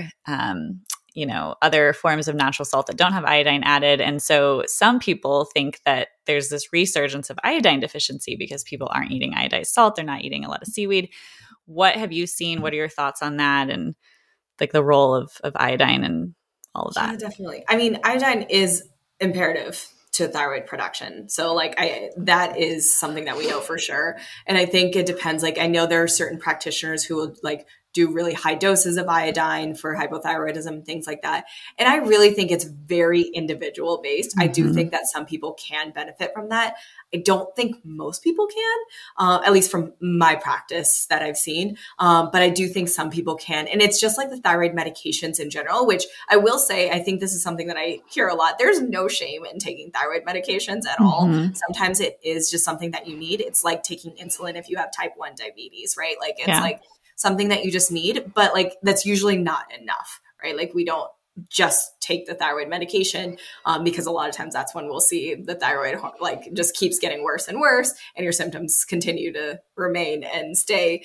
other forms of natural salt that don't have iodine added. And so some people think that there's this resurgence of iodine deficiency because people aren't eating iodized salt. They're not eating a lot of seaweed. What have you seen? What are your thoughts on that? And like the role of iodine and all of that? Yeah, definitely. I mean, iodine is imperative to thyroid production. So that is something that we know for sure. And I think it depends. Like I know there are certain practitioners who will like do really high doses of iodine for hypothyroidism, things like that. And I really think it's very individual based. I do think that some people can benefit from that. I don't think most people can, at least from my practice that I've seen. But I do think some people can. And it's just like the thyroid medications in general, which I will say, I think this is something that I hear a lot. There's no shame in taking thyroid medications at all. Sometimes it is just something that you need. It's like taking insulin if you have type 1 diabetes, right? Like it's like something that you just need, but like that's usually not enough, right? Like we don't just take the thyroid medication because a lot of times that's when we'll see the thyroid like just keeps getting worse and worse and your symptoms continue to remain and stay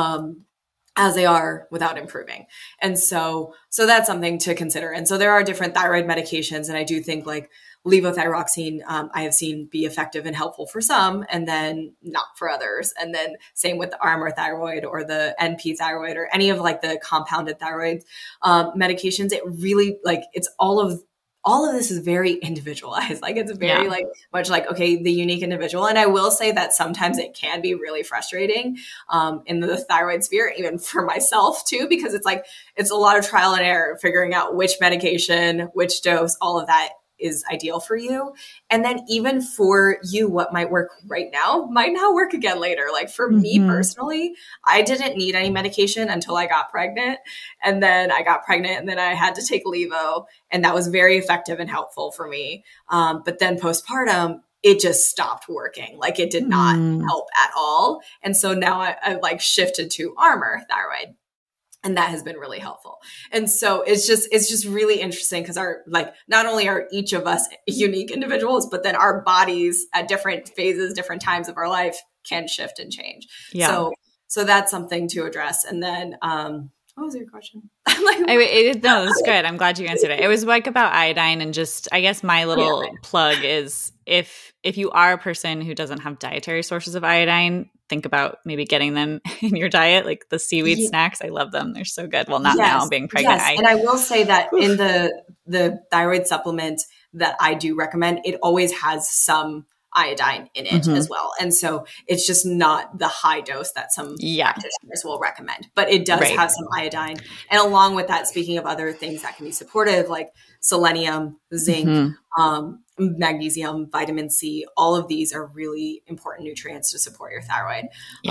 as they are without improving. And so that's something to consider. And so there are different thyroid medications. And I do think like levothyroxine, I have seen be effective and helpful for some, and then not for others. And then same with the Armour thyroid or the NP thyroid or any of like the compounded thyroid medications. It really like it's all of this is very individualized. Like it's very like much like, okay, the unique individual. And I will say that sometimes it can be really frustrating in the thyroid sphere, even for myself too, because it's like, it's a lot of trial and error, figuring out which medication, which dose, all of that is ideal for you. And then even for you, what might work right now might not work again later. Like for me personally, I didn't need any medication until I got pregnant. And then I got pregnant and then I had to take Levo, and that was very effective and helpful for me. But then postpartum, it just stopped working. Like it did not help at all. And so now I like shifted to Armour thyroid. And that has been really helpful. And so it's just really interesting because our, like, not only are each of us unique individuals, but then our bodies at different phases, different times of our life can shift and change. Yeah. So that's something to address. And then, what was your question? No, that's good. I'm glad you answered it. It was like about iodine, and just, I guess my little plug is if you are a person who doesn't have dietary sources of iodine, think about maybe getting them in your diet, like the seaweed snacks. I love them. They're so good. Well, not now being pregnant. Yes. And I will say that in the thyroid supplement that I do recommend, it always has some iodine in it as well. And so it's just not the high dose that some practitioners will recommend, but it does have some iodine. And along with that, speaking of other things that can be supportive, like selenium, zinc, magnesium, vitamin C, all of these are really important nutrients to support your thyroid.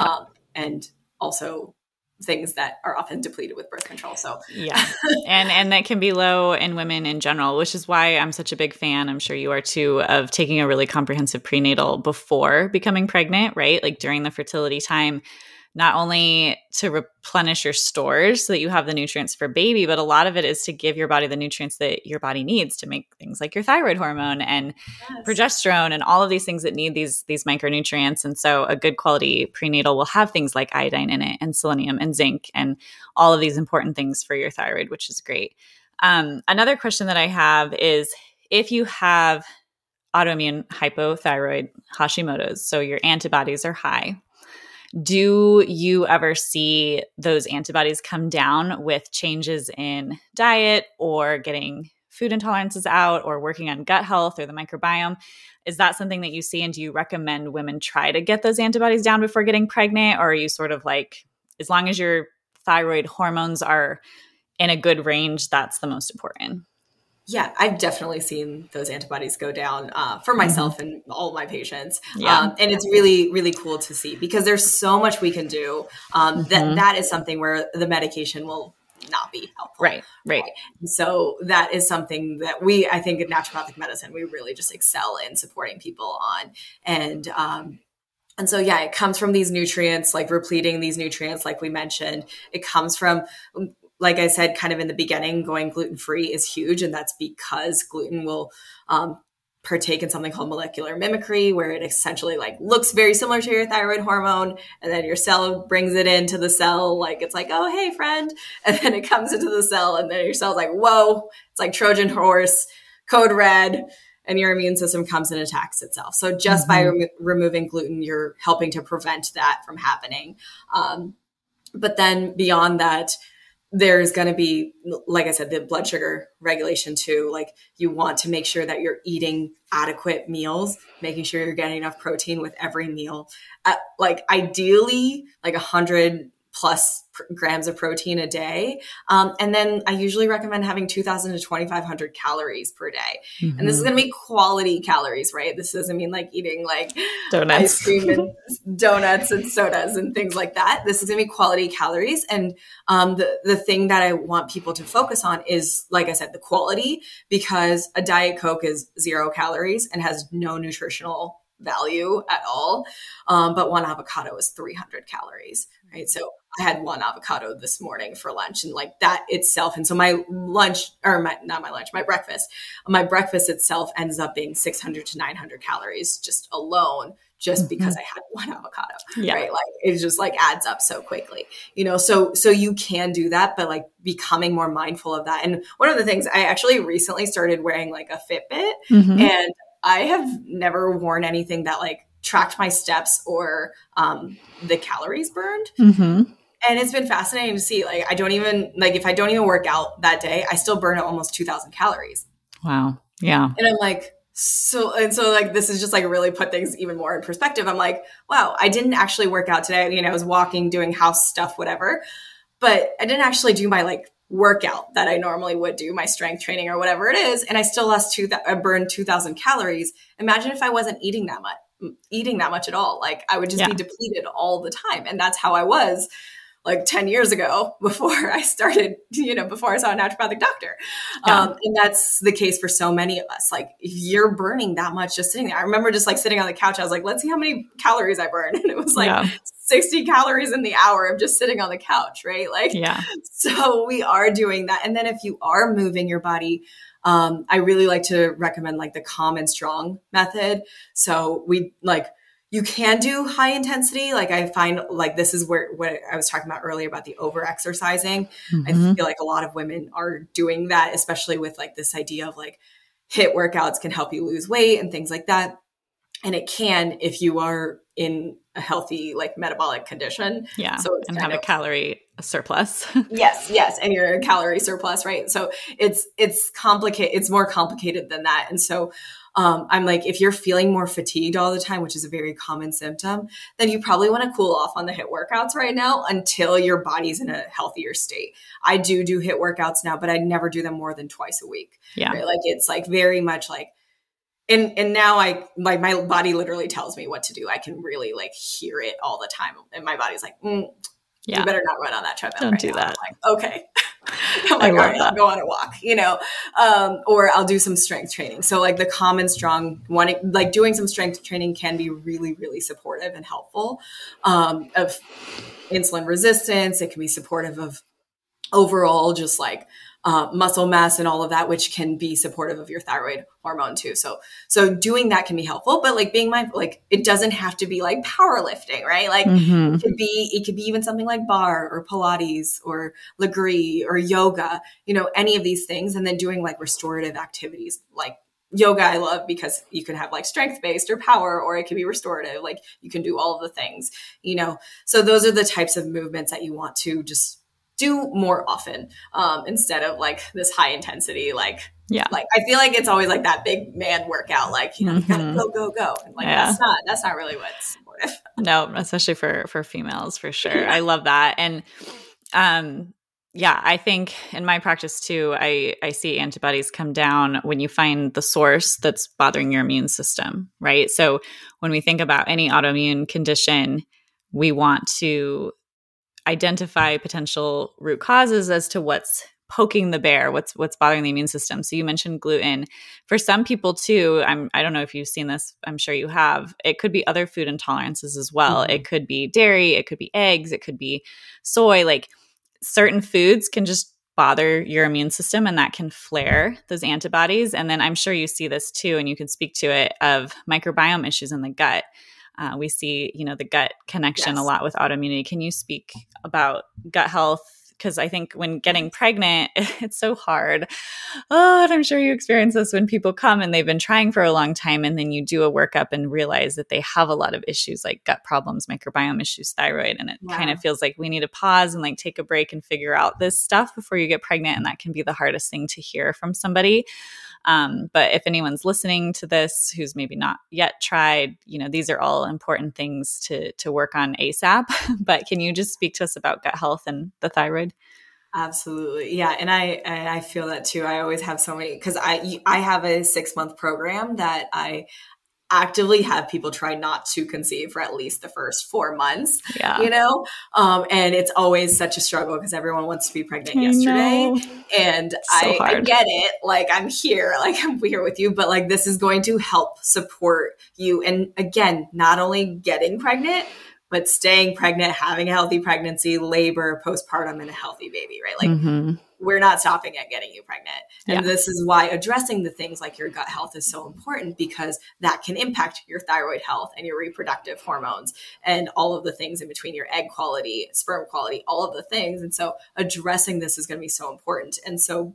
And also things that are often depleted with birth control. So and that can be low in women in general, which is why I'm such a big fan, I'm sure you are too, of taking a really comprehensive prenatal before becoming pregnant, right? Like during the fertility time, not only to replenish your stores so that you have the nutrients for baby, but a lot of it is to give your body the nutrients that your body needs to make things like your thyroid hormone and progesterone and all of these things that need these micronutrients. And so a good quality prenatal will have things like iodine in it and selenium and zinc and all of these important things for your thyroid, which is great. Another question that I have is if you have autoimmune hypothyroid Hashimoto's, so your antibodies are high, do you ever see those antibodies come down with changes in diet or getting food intolerances out or working on gut health or the microbiome? Is that something that you see? And do you recommend women try to get those antibodies down before getting pregnant? Or are you sort of like, as long as your thyroid hormones are in a good range, that's the most important? Yeah, I've definitely seen those antibodies go down for myself and all my patients. And it's really, really cool to see because there's so much we can do. That is something where the medication will not be helpful. Right. So that is something that I think in naturopathic medicine, we really just excel in supporting people on. And so, it comes from these nutrients, like repleting these nutrients, like we mentioned. It comes from, like I said, kind of in the beginning, going gluten-free is huge. And that's because gluten will partake in something called molecular mimicry, where it essentially like looks very similar to your thyroid hormone. And then your cell brings it into the cell. Like, it's like, oh, hey, friend. And then it comes into the cell and then your cell's like, whoa, it's like Trojan horse, code red. And your immune system comes and attacks itself. So just by removing gluten, you're helping to prevent that from happening. But then beyond that, there's going to be, like I said, the blood sugar regulation too. Like you want to make sure that you're eating adequate meals, making sure you're getting enough protein with every meal. Like ideally, like 100 plus grams of protein a day. And then I usually recommend having 2,000 to 2,500 calories per day. And this is going to be quality calories, right? This doesn't mean like eating like donuts. Ice cream and donuts and sodas and things like that. This is going to be quality calories. And the thing that I want people to focus on is, like I said, the quality, because a Diet Coke is 0 calories and has no nutritional value at all. But one avocado is 300 calories, right? So I had one avocado this morning for lunch and like that itself. And so my breakfast itself ends up being 600 to 900 calories just alone, just because I had one avocado, right? Like it just like adds up so quickly, so you can do that, but like becoming more mindful of that. And one of the things I actually recently started wearing like a Fitbit and I have never worn anything that like tracked my steps or the calories burned. And it's been fascinating to see, like, if I don't even work out that day, I still burn almost 2,000 calories. Wow. Yeah. And I'm like, so like, this is just like really put things even more in perspective. I'm like, wow, I didn't actually work out today. I was walking, doing house stuff, whatever, but I didn't actually do my like workout that I normally would do, my strength training or whatever it is. And I still I burned 2,000 calories. Imagine if I wasn't eating that much at all. Like I would just be depleted all the time. And that's how I was like 10 years ago before I started, before I saw a naturopathic doctor. And that's the case for so many of us. Like if you're burning that much just sitting there, I remember just like sitting on the couch, I was like, let's see how many calories I burn. And it was like 60 calories in the hour of just sitting on the couch, right? Like, so we are doing that. And then if you are moving your body, I really like to recommend like the Calm and Strong method. So you can do high intensity. Like I find like this is what I was talking about earlier about the over exercising. I feel like a lot of women are doing that, especially with like this idea of like HIIT workouts can help you lose weight and things like that. And it can, if you are in a healthy, like metabolic condition. Yeah. So it's and have a calorie surplus. Yes. And you're a calorie surplus, right? So it's complicated. It's more complicated than that. And so, I'm like, if you're feeling more fatigued all the time, which is a very common symptom, then you probably want to cool off on the HIIT workouts right now until your body's in a healthier state. I do HIIT workouts now, but I never do them more than twice a week. Yeah. Right? Like it's like very much like, and now I like my body literally tells me what to do. I can really like hear it all the time. And my body's like, you better not run on that treadmill. Don't do that. I'm like, okay. I'm like, all right, I'll go on a walk, or I'll do some strength training. So like the common strong one, like doing some strength training can be really, really supportive and helpful of insulin resistance. It can be supportive of overall just like muscle mass and all of that, which can be supportive of your thyroid hormone too. So doing that can be helpful, but like being mindful, like it doesn't have to be like powerlifting, right? Like it could be even something like bar or Pilates or Legree or yoga, any of these things. And then doing like restorative activities like yoga. I love because you can have like strength based or power, or it can be restorative. Like you can do all of the things, so those are the types of movements that you want to just do more often, instead of like this high intensity, like I feel like it's always like that big man workout, like, you gotta go. And like, that's not really what's supportive. No, especially for females, for sure. I love that. And, I think in my practice too, I see antibodies come down when you find the source that's bothering your immune system, right? So when we think about any autoimmune condition, we want to identify potential root causes as to what's poking the bear, what's bothering the immune system. So you mentioned gluten. For some people too, I don't know if you've seen this, I'm sure you have, it could be other food intolerances as well. It could be dairy, it could be eggs, it could be soy. Like certain foods can just bother your immune system and that can flare those antibodies. And then I'm sure you see this too, and you can speak to it, of microbiome issues in the gut. We see, the gut connection a lot with autoimmunity. Can you speak about gut health? Because I think when getting pregnant, it's so hard. Oh, and I'm sure you experience this when people come and they've been trying for a long time, and then you do a workup and realize that they have a lot of issues like gut problems, microbiome issues, thyroid, and it kind of feels like we need to pause and like take a break and figure out this stuff before you get pregnant. And that can be the hardest thing to hear from somebody. But if anyone's listening to this who's maybe not yet tried, these are all important things to work on ASAP. But can you just speak to us about gut health and the thyroid? Absolutely. Yeah. And I feel that too. I always have so many, because I have a 6-month program that I actively have people try not to conceive for at least the first 4 months, and it's always such a struggle because everyone wants to be pregnant yesterday. And I get it. Like I'm here with you, but like, this is going to help support you. And again, not only getting pregnant, but staying pregnant, having a healthy pregnancy, labor, postpartum, and a healthy baby, right? Like we're not stopping at getting you pregnant. And this is why addressing the things like your gut health is so important, because that can impact your thyroid health and your reproductive hormones and all of the things in between, your egg quality, sperm quality, all of the things. And so addressing this is going to be so important. And so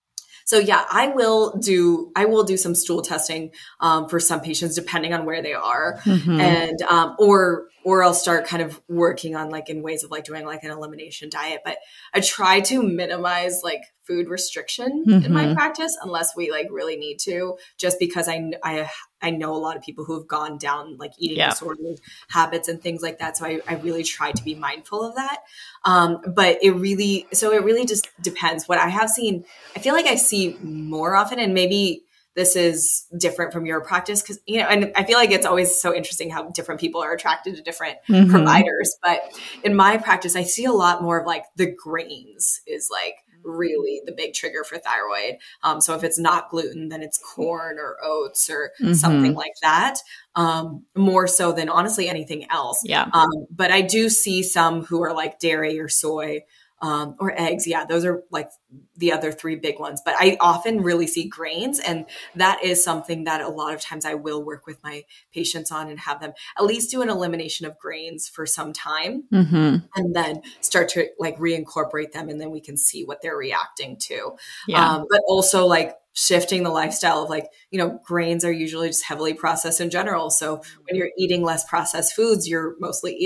I will do some stool testing for some patients depending on where they are, and or I'll start kind of working on like in ways of like doing like an elimination diet. But I try to minimize like food restriction in my practice unless we like really need to, just because I know a lot of people who have gone down like eating disorder habits and things like that. So I really try to be mindful of that. But it really just depends. What I have seen, I feel like I see more often, and maybe this is different from your practice because, and I feel like it's always so interesting how different people are attracted to different providers. But in my practice, I see a lot more of like the grains is like really the big trigger for thyroid. So if it's not gluten, then it's corn or oats or something like that, more so than honestly anything else. Yeah. But I do see some who are like dairy or soy, or eggs. Yeah. Those are like the other 3 big ones, but I often really see grains. And that is something that a lot of times I will work with my patients on and have them at least do an elimination of grains for some time and then start to like reincorporate them. And then we can see what they're reacting to. Yeah. But also like shifting the lifestyle of like, grains are usually just heavily processed in general. So when you're eating less processed foods, you're mostly eating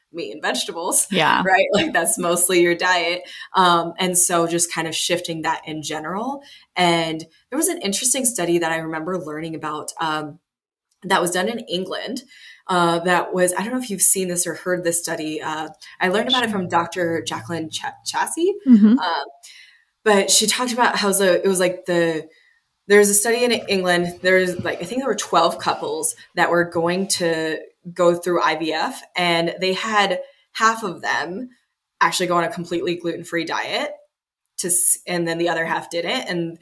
meat and vegetables, Yeah. right? Like that's mostly your diet. And so just kind of shifting that in general. And there was an interesting study that I remember learning about that was done in England. That was, I don't know if you've seen this or heard this study. I learned about it from Dr. Jacqueline Chassie. But she talked about how it was like there's a study in England. There's like, I think there were 12 couples that were going to go through IVF, and they had half of them actually go on a completely gluten-free diet and then the other half didn't. And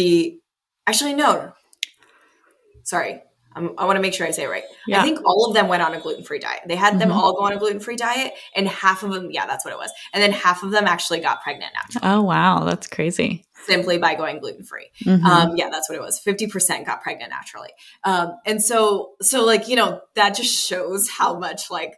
I want to make sure I say it right. Yeah. I think all of them went on a gluten-free diet. They had them all go on a gluten-free diet, and half of them, that's what it was. And then half of them actually got pregnant naturally. Oh, wow. That's crazy. Simply by going gluten-free. That's what it was. 50% got pregnant naturally. And so like, that just shows how much like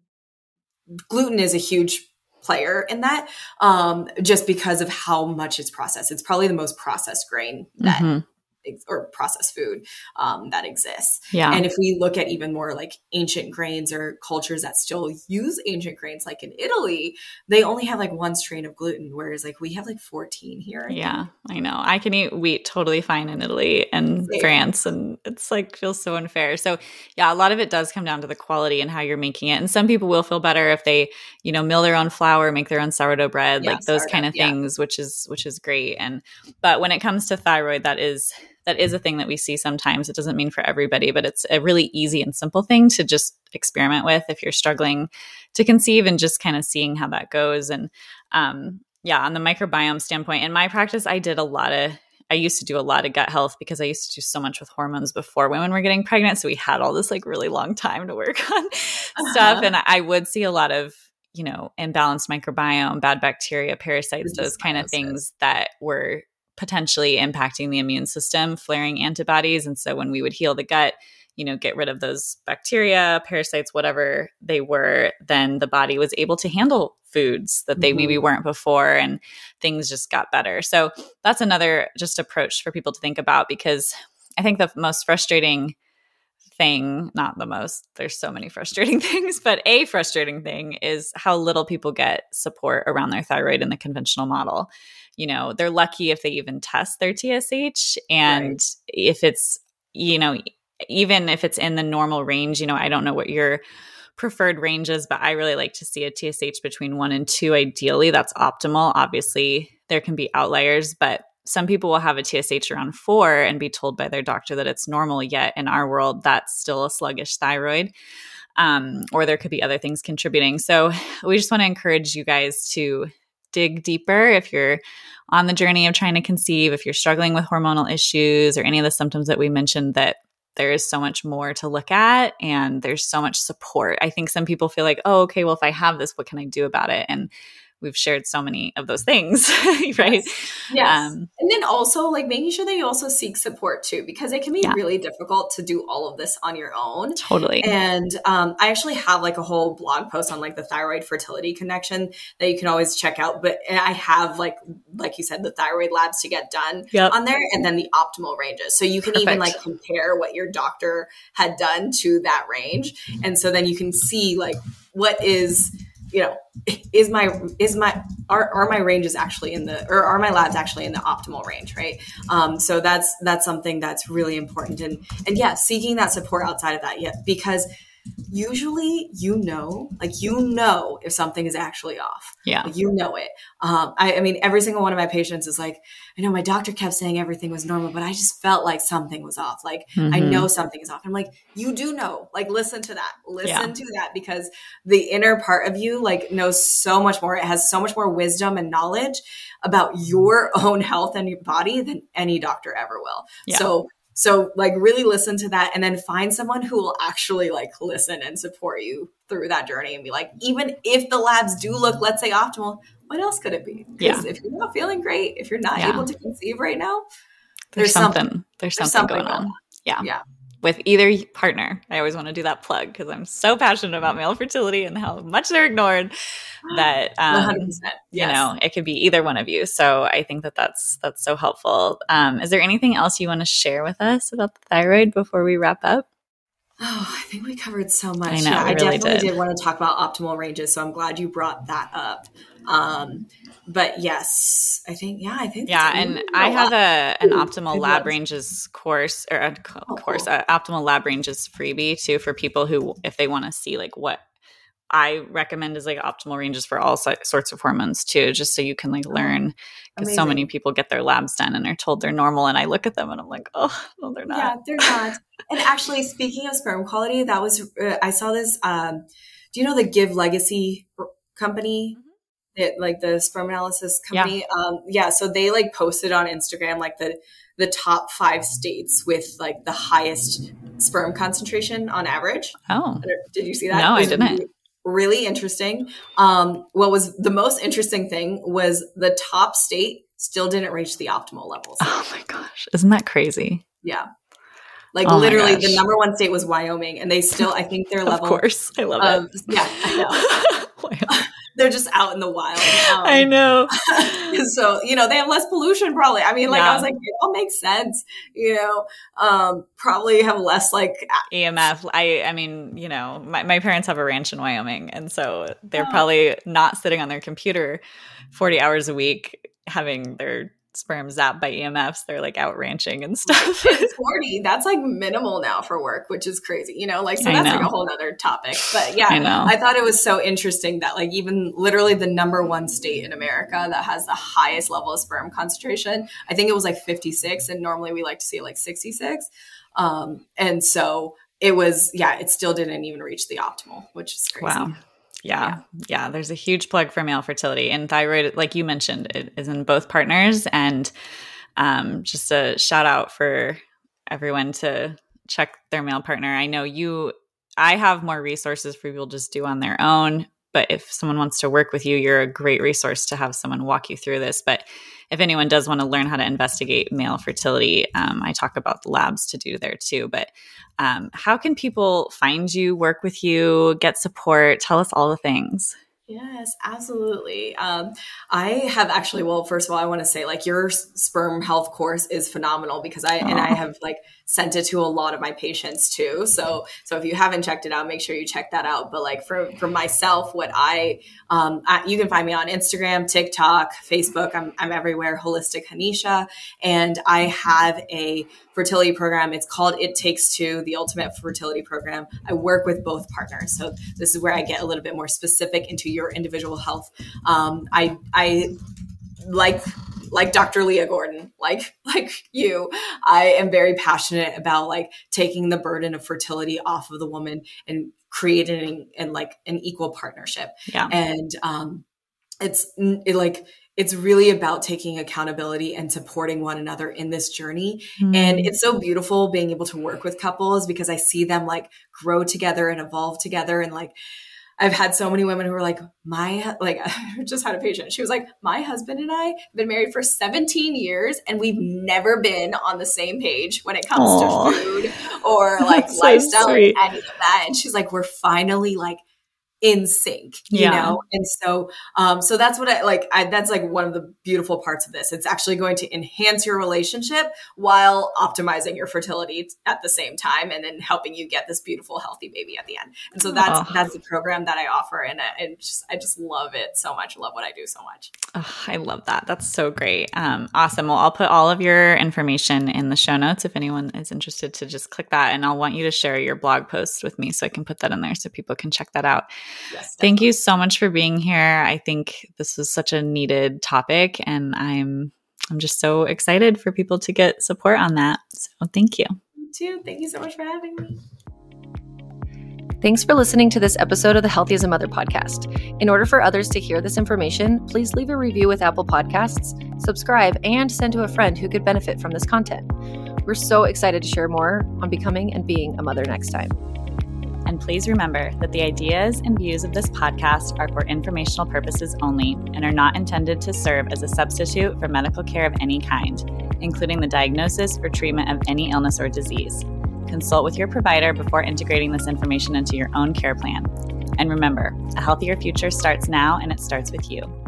gluten is a huge player in that, just because of how much it's processed. It's probably the most processed grain that or processed food that exists. Yeah. And if we look at even more like ancient grains or cultures that still use ancient grains, like in Italy, they only have like one strain of gluten, whereas like we have like 14 here. Yeah, I know. I can eat wheat totally fine in Italy and France, and it's like feels so unfair. So yeah, a lot of it does come down to the quality and how you're making it. And some people will feel better if they, mill their own flour, make their own sourdough bread, like those kind of things, which is great. But when it comes to thyroid, that is a thing that we see sometimes. It doesn't mean for everybody, but it's a really easy and simple thing to just experiment with if you're struggling to conceive, and just kind of seeing how that goes. And on the microbiome standpoint, in my practice, I used to do a lot of gut health because I used to do so much with hormones before women were getting pregnant. So we had all this like really long time to work on stuff. And I would see a lot of, imbalanced microbiome, bad bacteria, parasites, those kind of things that were potentially impacting the immune system, flaring antibodies. And so when we would heal the gut, get rid of those bacteria, parasites, whatever they were, then the body was able to handle foods that they maybe weren't before, and things just got better. So that's another just approach for people to think about, because I think the most frustrating thing, there's so many frustrating things, but a frustrating thing is how little people get support around their thyroid in the conventional model. They're lucky if they even test their TSH. And if it's, even if it's in the normal range, I don't know what your preferred range is, but I really like to see a TSH between 1 and 2. Ideally, that's optimal. Obviously, there can be outliers, but some people will have a TSH around 4 and be told by their doctor that it's normal, yet in our world, that's still a sluggish thyroid. Or there could be other things contributing. So we just want to encourage you guys to dig deeper if you're on the journey of trying to conceive, if you're struggling with hormonal issues or any of the symptoms that we mentioned, that there is so much more to look at and there's so much support. I think some people feel like, oh, okay, well, if I have this, what can I do about it? And we've shared so many of those things, right? Yes. And then also like making sure that you also seek support too, because it can be really difficult to do all of this on your own. Totally. And I actually have like a whole blog post on like the thyroid fertility connection that you can always check out. But I have like you said, the thyroid labs to get done on there, and then the optimal ranges. So you can even like compare what your doctor had done to that range. And so then you can see like what is, are my ranges actually are my labs actually in the optimal range, right? So that's something that's really important. And seeking that support outside of that, because usually, if something is actually off. Yeah. Like, it. I mean, every single one of my patients is like, I know my doctor kept saying everything was normal, but I just felt like something was off. Like, I know something is off. I'm like, you do know, like, listen to that, to that, because the inner part of you like knows so much more. It has so much more wisdom and knowledge about your own health and your body than any doctor ever will. Yeah. So like really listen to that, and then find someone who will actually like listen and support you through that journey, and be like, even if the labs do look, let's say, optimal, what else could it be? Because if you're not feeling great, if you're not able to conceive right now, there's something going on. Yeah. With either partner. I always want to do that plug because I'm so passionate about male fertility and how much they're ignored that, 100%, it could be either one of you. So I think that's so helpful. Is there anything else you want to share with us about the thyroid before we wrap up? Oh, I think we covered so much. I know, yeah, we I really definitely did. did want to talk about optimal ranges, so I'm glad you brought that up. But yes, I think Yeah, and I have an optimal lab ranges course, or optimal lab ranges freebie too, for people who, if they want to see like what I recommend is like optimal ranges for all sorts of hormones too, just so you can like learn, because so many people get their labs done and they're told they're normal, and I look at them and I'm like, oh no, they're not. Yeah, they're not. And actually, speaking of sperm quality, that was I saw this. Do you know the Give Legacy company? It, like the sperm analysis company. So they like posted on Instagram like the top 5 states with like the highest sperm concentration on average. Oh, did you see that? No, I didn't. Really interesting. What was the most interesting thing was the top state still didn't reach the optimal levels. Oh my gosh, isn't that crazy? Yeah. Like literally the number 1 state was Wyoming, and they still, I think their level. Of course. I love it. Yeah, I know. They're just out in the wild. I know. So, they have less pollution probably. I mean, like, I was like, it all makes sense, probably have less like EMF. I mean, my parents have a ranch in Wyoming, and so they're probably not sitting on their computer 40 hours a week having their sperm zapped by EMFs. They're like out ranching and stuff. It's 40. That's like minimal now for work, which is crazy, so that's like a whole nother topic. But yeah, I thought it was so interesting that like even literally the number 1 state in America that has the highest level of sperm concentration, I think it was like 56. And normally we like to see like 66. And so it was, it still didn't even reach the optimal, which is crazy. Wow. Yeah. There's a huge plug for male fertility, and thyroid, like you mentioned, it is in both partners. And just a shout out for everyone to check their male partner. I know I have more resources for people to just do on their own, but if someone wants to work with you, you're a great resource to have someone walk you through this. But if anyone does want to learn how to investigate male fertility, I talk about the labs to do there too. But how can people find you, work with you, get support? Tell us all the things. Yes, absolutely. I have actually, well, first of all, I want to say like your sperm health course is phenomenal, because I have like sent it to a lot of my patients too. So if you haven't checked it out, make sure you check that out. But like for myself, what you can find me on Instagram, TikTok, Facebook. I'm everywhere, Holistic Hanisha. And I have a fertility program. It's called It Takes Two, the Ultimate Fertility Program. I work with both partners. So this is where I get a little bit more specific into your individual health. I like Dr. Leah Gordon, like you, I am very passionate about like taking the burden of fertility off of the woman and creating like an equal partnership. Yeah. And it's really about taking accountability and supporting one another in this journey. Mm. And it's so beautiful being able to work with couples, because I see them like grow together and evolve together. And like, I've had so many women who were like, I just had a patient. She was like, my husband and I have been married for 17 years and we've never been on the same page when it comes to food or like lifestyle or any of that. And she's like, we're finally like in sync, you know? And so, so that's what that's like one of the beautiful parts of this. It's actually going to enhance your relationship while optimizing your fertility at the same time, and then helping you get this beautiful, healthy baby at the end. And so that's the program that I offer. And I just love it so much. I love what I do so much. Oh, I love that. That's so great. Awesome. Well, I'll put all of your information in the show notes if anyone is interested to just click that. And I'll want you to share your blog post with me so I can put that in there so people can check that out. Yes, thank you so much for being here. I think this was such a needed topic, and I'm just so excited for people to get support on that. So thank you. Me too. Thank you so much for having me. Thanks for listening to this episode of the Healthy as a Mother podcast. In order for others to hear this information, please leave a review with Apple Podcasts, subscribe, and send to a friend who could benefit from this content. We're so excited to share more on becoming and being a mother next time. And please remember that the ideas and views of this podcast are for informational purposes only and are not intended to serve as a substitute for medical care of any kind, including the diagnosis or treatment of any illness or disease. Consult with your provider before integrating this information into your own care plan. And remember, a healthier future starts now, and it starts with you.